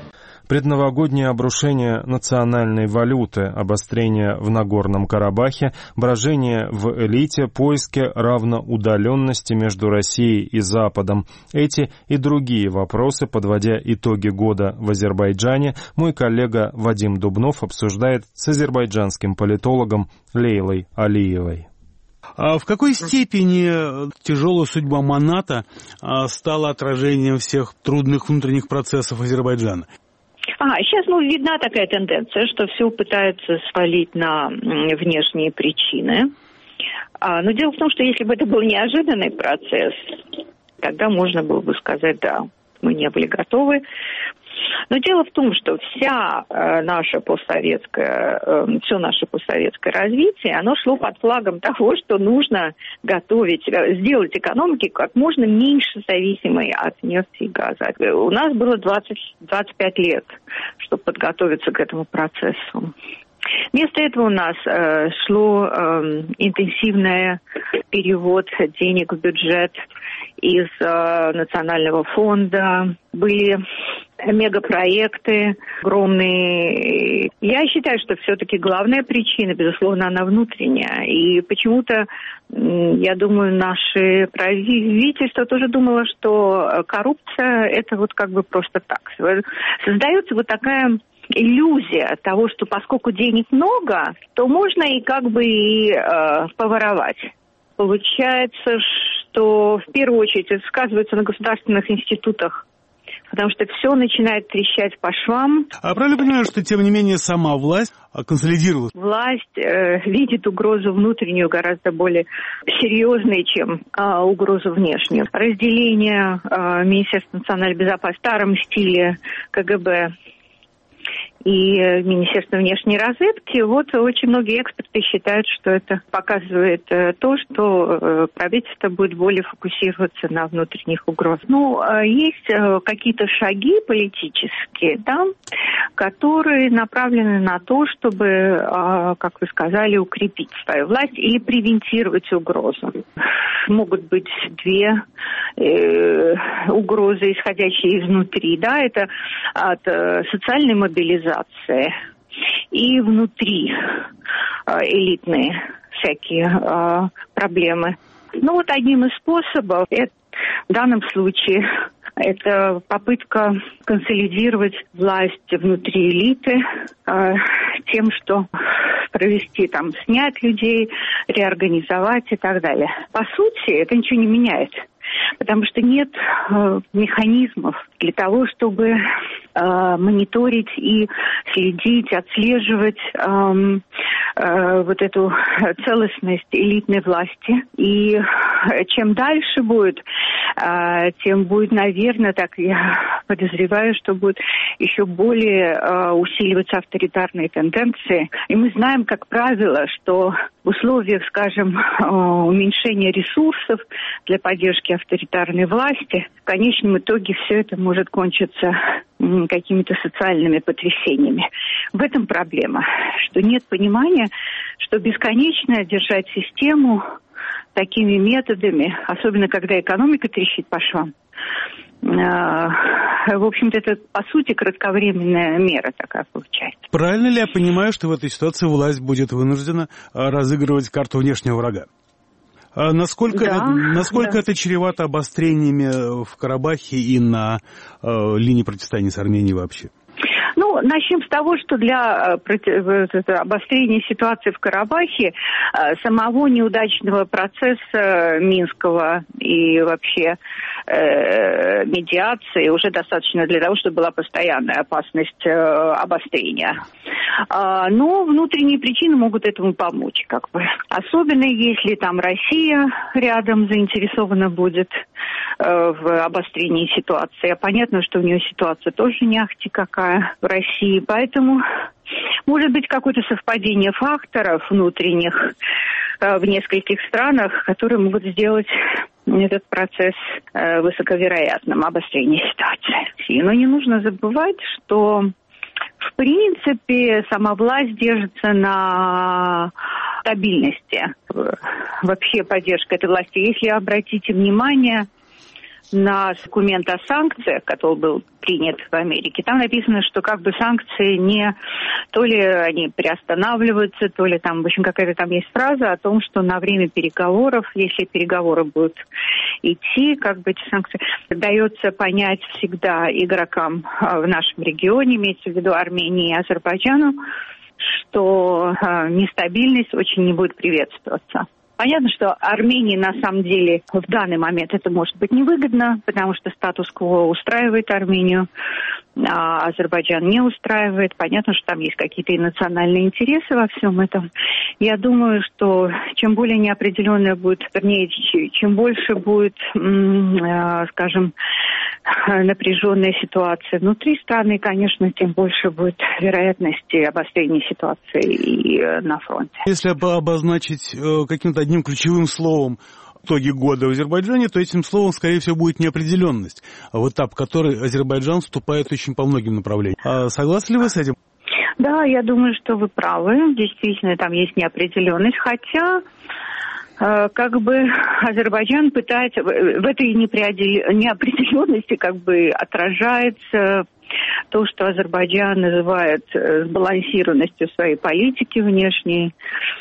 Предновогоднее обрушение национальной валюты, обострение в Нагорном Карабахе, брожение в элите, поиски равноудаленности между Россией и Западом. Эти и другие вопросы, подводя итоги года в Азербайджане, мой коллега Вадим Дубнов обсуждает с азербайджанским политологом Лейлой Алиевой. А в какой степени тяжелая судьба Маната стала отражением всех трудных внутренних процессов Азербайджана? А, сейчас, ну, видна такая тенденция, что все пытаются свалить на внешние причины. А, но дело в том, что если бы это был неожиданный процесс, тогда можно было бы сказать, да, мы не были готовы. Но дело в том, что вся э, наша постсоветская, э, все наше постсоветское развитие, оно шло под флагом того, что нужно готовить, сделать экономики как можно меньше зависимой от нефти и газа. У нас было двадцать - двадцать пять лет, чтобы подготовиться к этому процессу. Вместо этого у нас э, шло э, интенсивный перевод денег в бюджет из э, национального фонда. Были мегапроекты огромные. Я считаю, что все-таки главная причина, безусловно, она внутренняя. И почему-то, я думаю, наше правительство тоже думало, что коррупция – это вот как бы просто так. Создается вот такая иллюзия того, что поскольку денег много, то можно и как бы и э, поворовать. Получается, что в первую очередь это сказывается на государственных институтах, потому что все начинает трещать по швам. А правильно понимаю, что, тем не менее, сама власть консолидировалась? Власть э, видит угрозу внутреннюю гораздо более серьезной, чем э, угрозу внешнюю. Разделение э, Министерства национальной безопасности в старом стиле ка гэ бэ и Министерство внешней разведки, вот очень многие эксперты считают, что это показывает э, то, что э, правительство будет более фокусироваться на внутренних угрозах. Ну, э, есть э, какие-то шаги политические, да, которые направлены на то, чтобы, э, как вы сказали, укрепить свою власть или превентировать угрозу. Могут быть две э, угрозы, исходящие изнутри, да, это от э, социальной мобилизации и внутри э, элитные всякие э, проблемы. Ну вот одним из способов это, в данном случае это попытка консолидировать власть внутри элиты э, тем, что провести там, снять людей, реорганизовать и так далее. По сути, это ничего не меняет. Потому что нет э, механизмов для того, чтобы э, мониторить и следить, отслеживать э, э, вот эту целостность элитной власти. И чем дальше будет, э, тем будет, наверное, так я подозреваю, что будет еще более э, усиливаться авторитарные тенденции. И мы знаем, как правило, что в условиях, скажем, э, уменьшения ресурсов для поддержки авторитарной власти, в конечном итоге все это может кончиться какими-то социальными потрясениями. В этом проблема, что нет понимания, что бесконечно держать систему такими методами, особенно когда экономика трещит по швам, в общем-то, это, по сути, кратковременная мера такая получается. Правильно ли я понимаю, что в этой ситуации власть будет вынуждена разыгрывать карту внешнего врага? А насколько, да, это, насколько да. это чревато обострениями в Карабахе и на э, линии противостояния с Арменией вообще? Ну, начнем с того, что для обострения ситуации в Карабахе самого неудачного процесса Минского и вообще э, медиации уже достаточно для того, чтобы была постоянная опасность э, обострения. А, но внутренние причины могут этому помочь, как бы. Особенно если там Россия рядом заинтересована будет э, в обострении ситуации. А понятно, что у нее ситуация тоже не ахти какая в России, поэтому может быть какое-то совпадение факторов внутренних э, в нескольких странах, которые могут сделать этот процесс э, высоковероятным, обострение ситуации. Но не нужно забывать, что в принципе сама власть держится на стабильности, вообще поддержка этой власти. Если обратите внимание, на документ о санкциях, который был принят в Америке, там написано, что как бы санкции не... То ли они приостанавливаются, то ли там, в общем, какая-то там есть фраза о том, что на время переговоров, если переговоры будут идти, как бы эти санкции, дается понять всегда игрокам в нашем регионе, имеется в виду Армении и Азербайджану, что нестабильность очень не будет приветствоваться. Понятно, что Армении на самом деле в данный момент это может быть невыгодно, потому что статус-кво устраивает Армению, а Азербайджан не устраивает. Понятно, что там есть какие-то и национальные интересы во всем этом. Я думаю, что чем более неопределенная будет, вернее, чем больше будет, скажем, напряженная ситуация внутри страны, конечно, тем больше будет вероятности обострения ситуации и на фронте. Если обозначить каким-то одним ключевым словом итоги года в Азербайджане, то этим словом, скорее всего, будет неопределенность, в этап, в который Азербайджан вступает очень по многим направлениям. А согласны ли вы с этим? Да, я думаю, что вы правы. Действительно, там есть неопределенность, хотя... как бы Азербайджан пытается, в этой неопределенности как бы отражается то, что Азербайджан называет сбалансированностью своей политики внешней,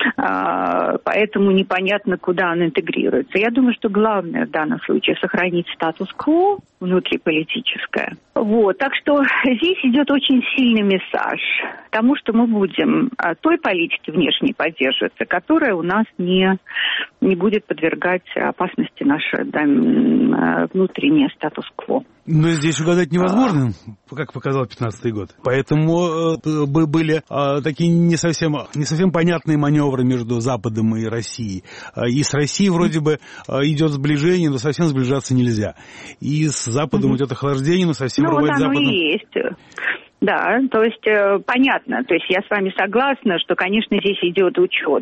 поэтому непонятно, куда он интегрируется. Я думаю, что главное в данном случае сохранить статус-кво внутриполитическое. Вот. Так что здесь идет очень сильный месседж тому, что мы будем той политики внешней поддерживаться, которая у нас не, не будет подвергать опасности наше да, внутреннее статус-кво. Но здесь угадать невозможно, как показал пятнадцатый год. Поэтому э, были э, такие не совсем, не совсем понятные маневры между Западом и Россией. И с Россией вроде бы э, идет сближение, но совсем сближаться нельзя. И с Западом mm-hmm. идет охлаждение, но совсем ну, рвать вот оно Западом... и есть. Да, то есть э, понятно. То есть я с вами согласна, что, конечно, здесь идет учет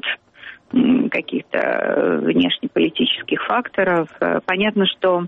каких-то внешнеполитических факторов. Понятно, что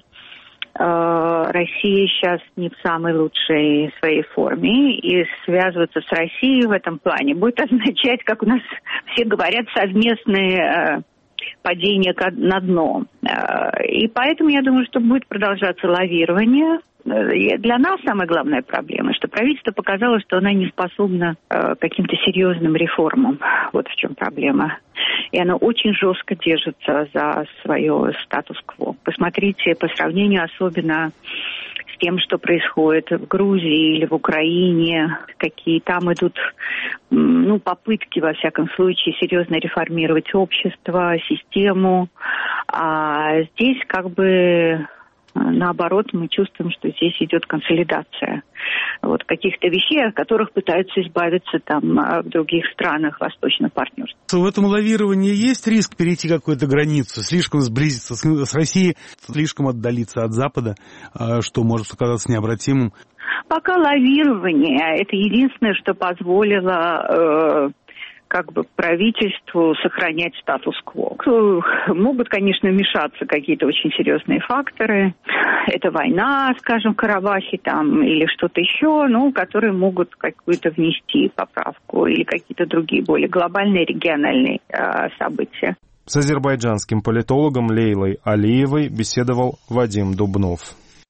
Россия сейчас не в самой лучшей своей форме, и связываться с Россией в этом плане будет означать, как у нас все говорят, совместное падение на дно. И поэтому я думаю, что будет продолжаться лавирование. Для нас самая главная проблема, что правительство показало, что оно не способно к каким-то серьезным реформам. Вот в чем проблема. И оно очень жестко держится за свое статус-кво. Посмотрите, по сравнению особенно с тем, что происходит в Грузии или в Украине, какие там идут ну, попытки, во всяком случае, серьезно реформировать общество, систему. А здесь как бы... Наоборот, мы чувствуем, что здесь идет консолидация вот, каких-то вещей, от которых пытаются избавиться там, в других странах восточного партнерства. В этом лавировании есть риск перейти какую-то границу, слишком сблизиться с, с Россией, слишком отдалиться от Запада, что может оказаться необратимым? Пока лавирование – это единственное, что позволило... Э, как бы правительству сохранять статус-кво. Могут, конечно, вмешаться какие-то очень серьезные факторы. Это война, скажем, в Карабахе там, или что-то еще, ну, которые могут какую-то внести поправку или какие-то другие более глобальные региональные э, события. С азербайджанским политологом Лейлой Алиевой беседовал Вадим Дубнов.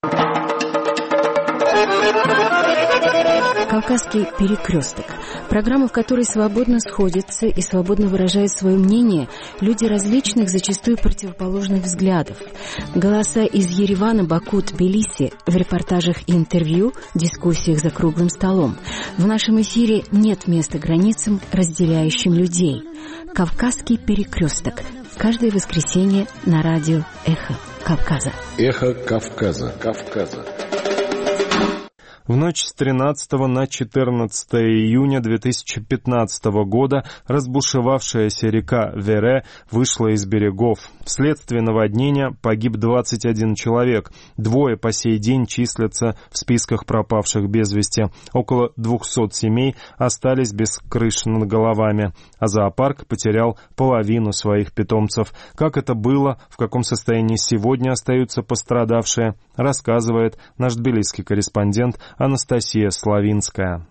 «Кавказский перекресток» – программа, в которой свободно сходятся и свободно выражают свое мнение люди различных, зачастую противоположных взглядов. Голоса из Еревана, Баку, Тбилиси в репортажах и интервью, дискуссиях за круглым столом. В нашем эфире нет места границам, разделяющим людей. «Кавказский перекресток» – каждое воскресенье на радио «Эхо Кавказа». «Эхо Кавказа». Кавказа. В ночь с тринадцатого на четырнадцатое июня две тысячи пятнадцатого года разбушевавшаяся река Вере вышла из берегов. Вследствие наводнения погиб двадцать один человек. Двое по сей день числятся в списках пропавших без вести. Около двухсот семей остались без крыш над головами. А зоопарк потерял половину своих питомцев. Как это было, в каком состоянии сегодня остаются пострадавшие, рассказывает наш тбилисский корреспондент Анастасия Славинская.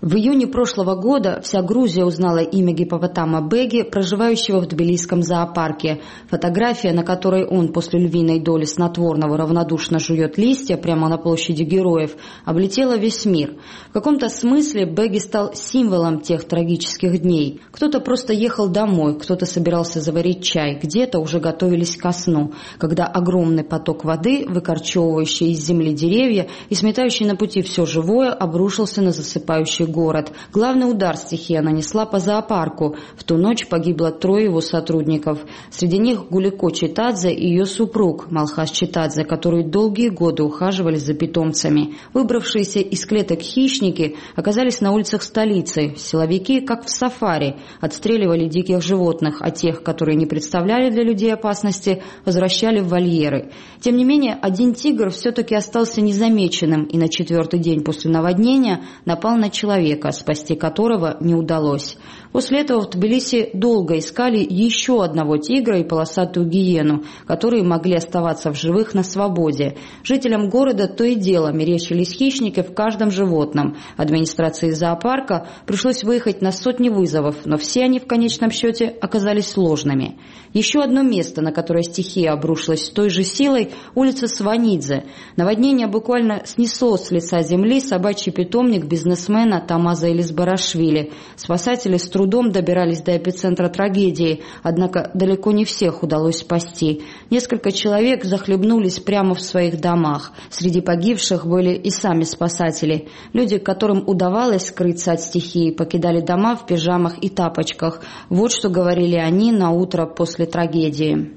В июне прошлого года вся Грузия узнала имя Гипопотама Беги, проживающего в тбилисском зоопарке. Фотография, на которой он после львиной доли снотворного равнодушно жует листья прямо на площади Героев, облетела весь мир. В каком-то смысле Беги стал символом тех трагических дней. Кто-то просто ехал домой, кто-то собирался заварить чай, где-то уже готовились ко сну, когда огромный поток воды, выкорчевывающий из земли деревья и сметающий на пути все живое, обрушился на засыпающий город. Главный удар стихия нанесла по зоопарку. В ту ночь погибло трое его сотрудников. Среди них Гулико Читадзе и ее супруг Малхас Читадзе, которые долгие годы ухаживали за питомцами. Выбравшиеся из клеток хищники оказались на улицах столицы. Силовики, как в сафари, отстреливали диких животных, а тех, которые не представляли для людей опасности, возвращали в вольеры. Тем не менее, один тигр все-таки остался незамеченным и на четвертый день после наводнения напал на человека, спасти которого не удалось. После этого в Тбилиси долго искали еще одного тигра и полосатую гиену, которые могли оставаться в живых на свободе. Жителям города то и дело мерещились хищники в каждом животном. Администрации зоопарка пришлось выехать на сотни вызовов, но все они в конечном счете оказались ложными. Еще одно место, на которое стихия обрушилась с той же силой – улица Сванидзе. Наводнение буквально снесло с лица земли собачий питомник бизнесмена Тамаза Элисбарашвили. Спасатели с трудом добирались до эпицентра трагедии, однако далеко не всех удалось спасти. Несколько человек захлебнулись прямо в своих домах. Среди погибших были и сами спасатели. Люди, которым удавалось скрыться от стихии, покидали дома в пижамах и тапочках. Вот что говорили они на утро после трагедии.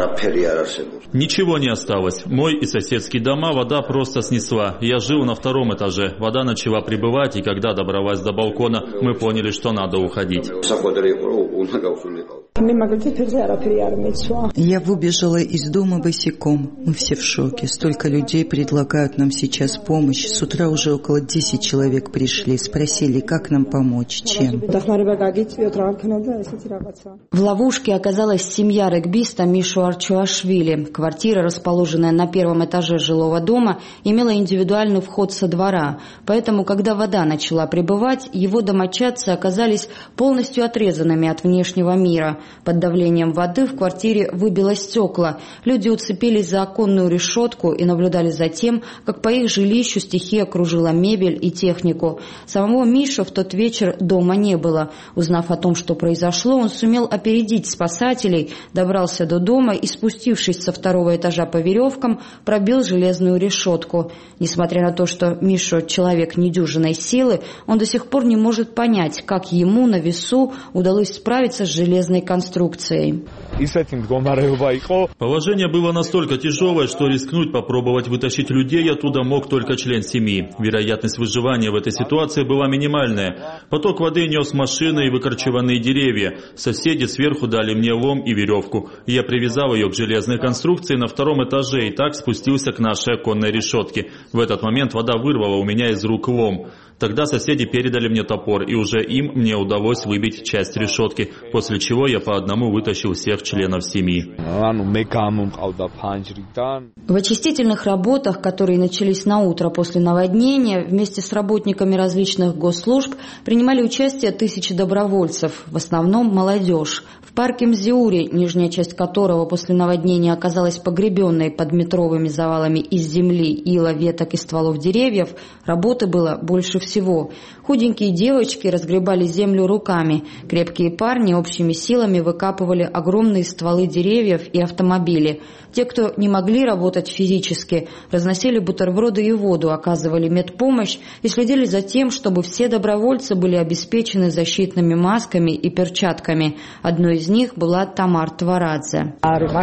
Ничего не осталось. Мой и соседские дома вода просто снесла. Я жил на втором этаже. Вода начала прибывать, и когда добралась до балкона, мы поняли, что надо уходить. Я выбежала из дома босиком. Мы все в шоке. Столько людей предлагают нам сейчас помощь. С утра уже около десять человек пришли. Спросили, как нам помочь, чем. В ловушке оказалась семья регбиста Мишу Арчуашвили. Квартира, расположенная на первом этаже жилого дома, имела индивидуальный вход со двора. Поэтому, когда вода начала прибывать, его домочадцы оказались полностью отрезанными от внешнего мира. Под давлением воды в квартире выбило стекла. Люди уцепились за оконную решетку и наблюдали за тем, как по их жилищу стихия кружила мебель и технику. Самого Мишу в тот вечер дома не было. Узнав о том, что произошло, он сумел опередить спасателей, добрался до дома и, спустившись со второго этажа по веревкам, пробил железную решетку. Несмотря на то, что Миша человек недюжинной силы, он до сих пор не может понять, как ему на весу удалось справиться с железной конструкцией. Положение было настолько тяжелое, что рискнуть попробовать вытащить людей оттуда мог только член семьи. Вероятность выживания в этой ситуации была минимальная. Поток воды нес машины и выкорчеванные деревья. Соседи сверху дали мне лом и веревку. Я привязал ее к железной конструкции на втором этаже и так спустился к нашей оконной решетке. В этот момент вода вырвала у меня из рук лом. Тогда соседи передали мне топор, и уже им мне удалось выбить часть решетки, после чего я по одному вытащил всех членов семьи. В очистительных работах, которые начались на утро после наводнения, вместе с работниками различных госслужб принимали участие тысячи добровольцев, в основном молодежь. В парке Мзиури, нижняя часть которого после наводнения оказалась погребенной под метровыми завалами из земли, ила, веток и стволов деревьев, работы было больше всего. Худенькие девочки разгребали землю руками, крепкие парни общими силами выкапывали огромные стволы деревьев и автомобили. Те, кто не могли работать физически, разносили бутерброды и воду, оказывали медпомощь и следили за тем, чтобы все добровольцы были обеспечены защитными масками и перчатками. Одной из них была Тамар Тварадзе.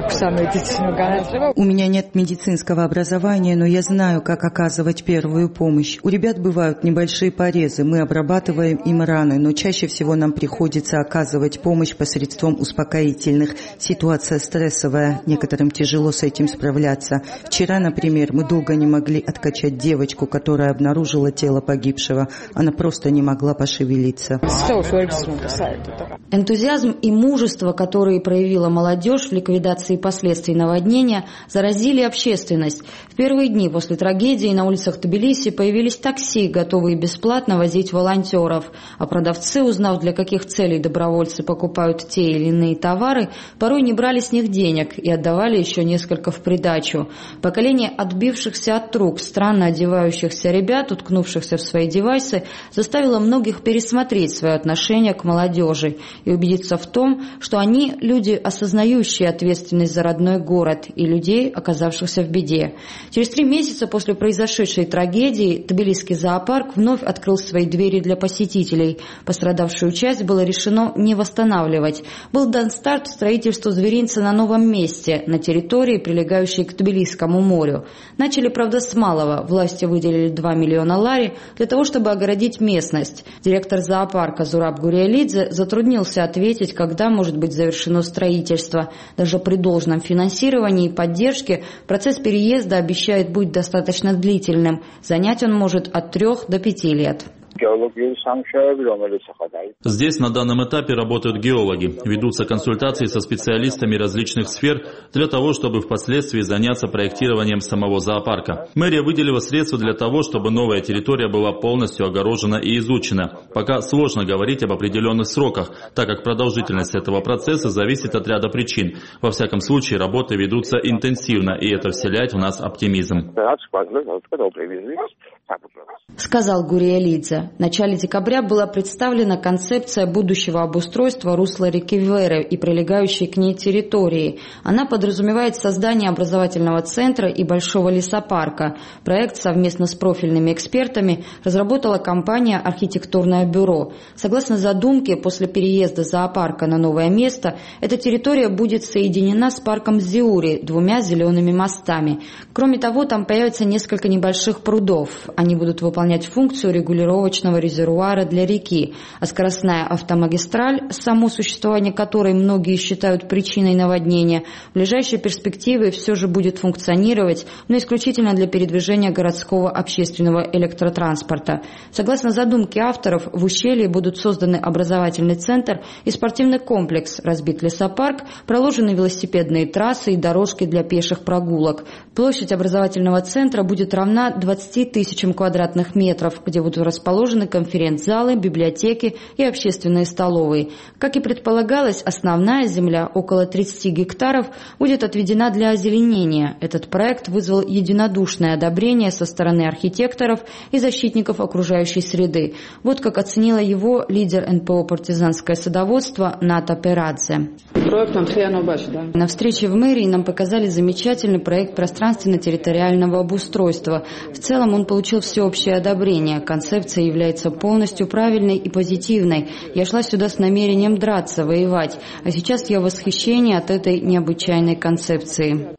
У меня нет медицинского образования, но я знаю, как оказывать первую помощь. У ребят бывают небольшие порезы, мы обрабатываем им раны, но чаще всего нам приходится оказывать помощь посредством успокоительных. Ситуация стрессовая, некоторым тяжело с этим справляться. Вчера, например, мы долго не могли откачать девочку, которая обнаружила тело погибшего. Она просто не могла пошевелиться. Энтузиазм и мужество, которые проявила молодежь в ликвидации последствий наводнения, заразили общественность. В первые дни после трагедии на улицах Тбилиси появились такси, готовые бесплатно возить волонтеров, а продавцы, узнав, для каких целей добровольцы покупают те или иные товары, порой не брали с них денег и отдавали еще несколько в придачу. Поколение отбившихся от рук, странно одевающихся ребят, уткнувшихся в свои девайсы, заставило многих пересмотреть свое отношение к молодежи и убедиться в том, что они люди, осознающие ответственность за родной город и людей, оказавшихся в беде. Через три месяца после произошедшей трагедии Тбилисский зоопарк вновь открыл свои двери для посетителей. Пострадавшую часть было решено не восстанавливать. Был дан старт строительству зверинца на новом месте, на территории, прилегающей к Тбилисскому морю. Начали, правда, с малого. Власти выделили два миллиона лари для того, чтобы огородить местность. Директор зоопарка Зураб Гуриэлидзе затруднился ответить, когда может быть завершено строительство. Даже при должном финансировании и поддержке процесс переезда обещает быть достаточно длительным. Занять он может от трех до пяти лет. Здесь на данном этапе работают геологи. Ведутся консультации со специалистами различных сфер для того, чтобы впоследствии заняться проектированием самого зоопарка. Мэрия выделила средства для того, чтобы новая территория была полностью огорожена и изучена. Пока сложно говорить об определенных сроках, так как продолжительность этого процесса зависит от ряда причин. Во всяком случае, работы ведутся интенсивно, и это вселяет в нас оптимизм. Сказал Гуриэлидзе. В начале декабря была представлена концепция будущего обустройства русла реки Веры и прилегающей к ней территории. Она подразумевает создание образовательного центра и большого лесопарка. Проект совместно с профильными экспертами разработала компания «Архитектурное бюро». Согласно задумке, после переезда зоопарка на новое место, эта территория будет соединена с парком Зиури двумя зелеными мостами. Кроме того, там появится несколько небольших прудов. Они будут выполнять функцию регулировочного резервуара для реки, а скоростная автомагистраль, само существование которой многие считают причиной наводнения, в ближайшей перспективе все же будет функционировать, но исключительно для передвижения городского общественного электротранспорта. Согласно задумке авторов, в ущелье будут созданы образовательный центр и спортивный комплекс, разбит лесопарк, проложены велосипедные трассы и дорожки для пеших прогулок. Площадь образовательного центра будет равна двадцати тысячам квадратных метров, где будут расположены конференц-залы, библиотеки и общественные столовые. Как и предполагалось, основная земля, около тридцати гектаров, будет отведена для озеленения. Этот проект вызвал единодушное одобрение со стороны архитекторов и защитников окружающей среды. Вот как оценила его лидер эн пэ о «Партизанское садоводство» Ната Перадзе. На встрече в мэрии нам показали замечательный проект пространственно-территориального обустройства. В целом он получил всеобщее одобрение. Концепция является полностью правильной и позитивной. Я шла сюда с намерением драться, воевать. А сейчас я в восхищении от этой необычайной концепции.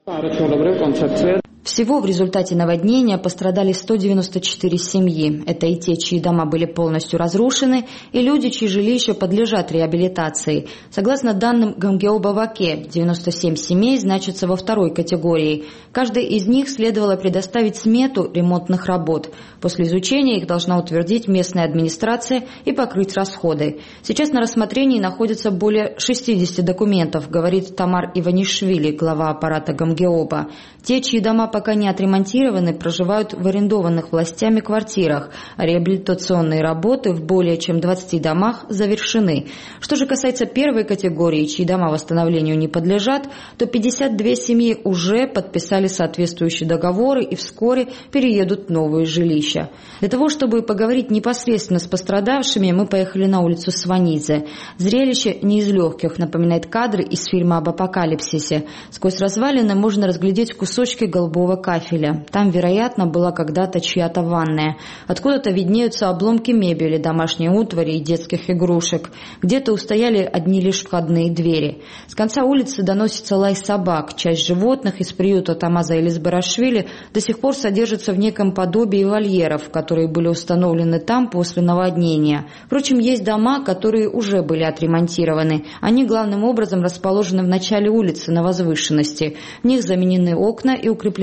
Всего в результате наводнения пострадали сто девяносто четыре семьи. Это и те, чьи дома были полностью разрушены, и люди, чьи жилища подлежат реабилитации. Согласно данным Гамгеоба-Ваке, девяносто семь семей значатся во второй категории. Каждой из них следовало предоставить смету ремонтных работ. После изучения их должна утвердить местная администрация и покрыть расходы. Сейчас на рассмотрении находится более шестидесяти документов, говорит Тамар Иванишвили, глава аппарата Гамгеоба. Те, чьи дома пока не отремонтированы, проживают в арендованных властями квартирах, а реабилитационные работы в более чем двадцати домах завершены. Что же касается первой категории, чьи дома восстановлению не подлежат, то пятьдесят две семьи уже подписали соответствующие договоры и вскоре переедут в новые жилища. Для того, чтобы поговорить непосредственно с пострадавшими, мы поехали на улицу Сванидзе. Зрелище не из легких, напоминает кадры из фильма об апокалипсисе. Сквозь развалины можно разглядеть кусочки голубого кафеля. Там, вероятно, была когда-то чья-то ванная. Откуда-то виднеются обломки мебели, домашней утвари и детских игрушек. Где-то устояли одни лишь входные двери. С конца улицы доносится лай собак. Часть животных из приюта Тамаза Элисбарашвили до сих пор содержится в неком подобии вольеров, которые были установлены там после наводнения. Впрочем, есть дома, которые уже были отремонтированы. Они главным образом расположены в начале улицы на возвышенности. В них заменены окна и укреплены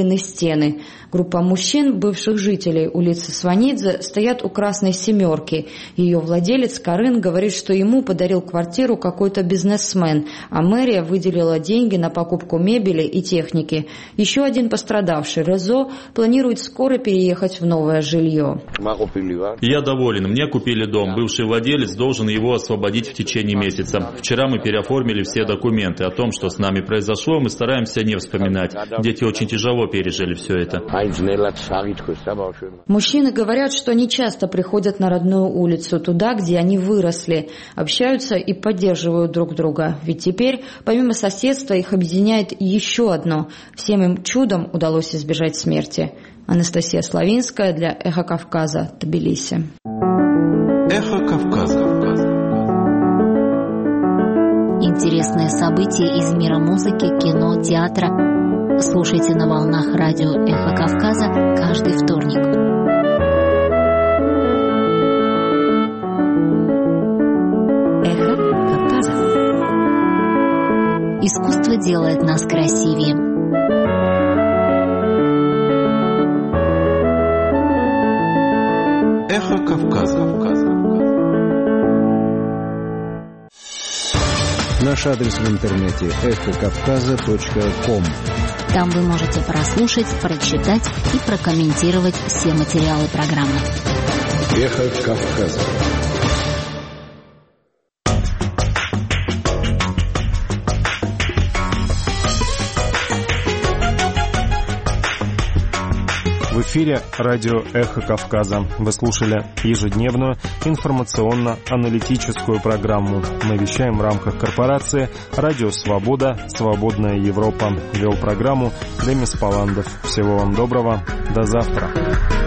выровнены стены. Группа мужчин, бывших жителей улицы Сванидзе, стоят у красной семерки. Ее владелец Карын говорит, что ему подарил квартиру какой-то бизнесмен, а мэрия выделила деньги на покупку мебели и техники. Еще один пострадавший, Резо, планирует скоро переехать в новое жилье. Я доволен. Мне купили дом. Бывший владелец должен его освободить в течение месяца. Вчера мы переоформили все документы. О том, что с нами произошло, мы стараемся не вспоминать. Дети очень тяжело пережили все это. Мужчины говорят, что они часто приходят на родную улицу, туда, где они выросли, общаются и поддерживают друг друга. Ведь теперь, помимо соседства, их объединяет еще одно. Всем им чудом удалось избежать смерти. Анастасия Славинская для «Эхо Кавказа», Тбилиси. «Эхо Кавказа». Интересные события из мира музыки, кино, театра. Слушайте на волнах радио «Эхо Кавказа» каждый вторник. «Эхо Кавказа». Искусство делает нас красивее. «Эхо Кавказа». Наш адрес в интернете эхо кавказа точка ком. Там вы можете прослушать, прочитать и прокомментировать все материалы программы. «Эхо Кавказа». В эфире радио «Эхо Кавказа». Вы слушали ежедневную информационно-аналитическую программу. Мы вещаем в рамках корпорации «Радио Свобода. Свободная Европа». Вел программу Демис Паландов. Всего вам доброго. До завтра.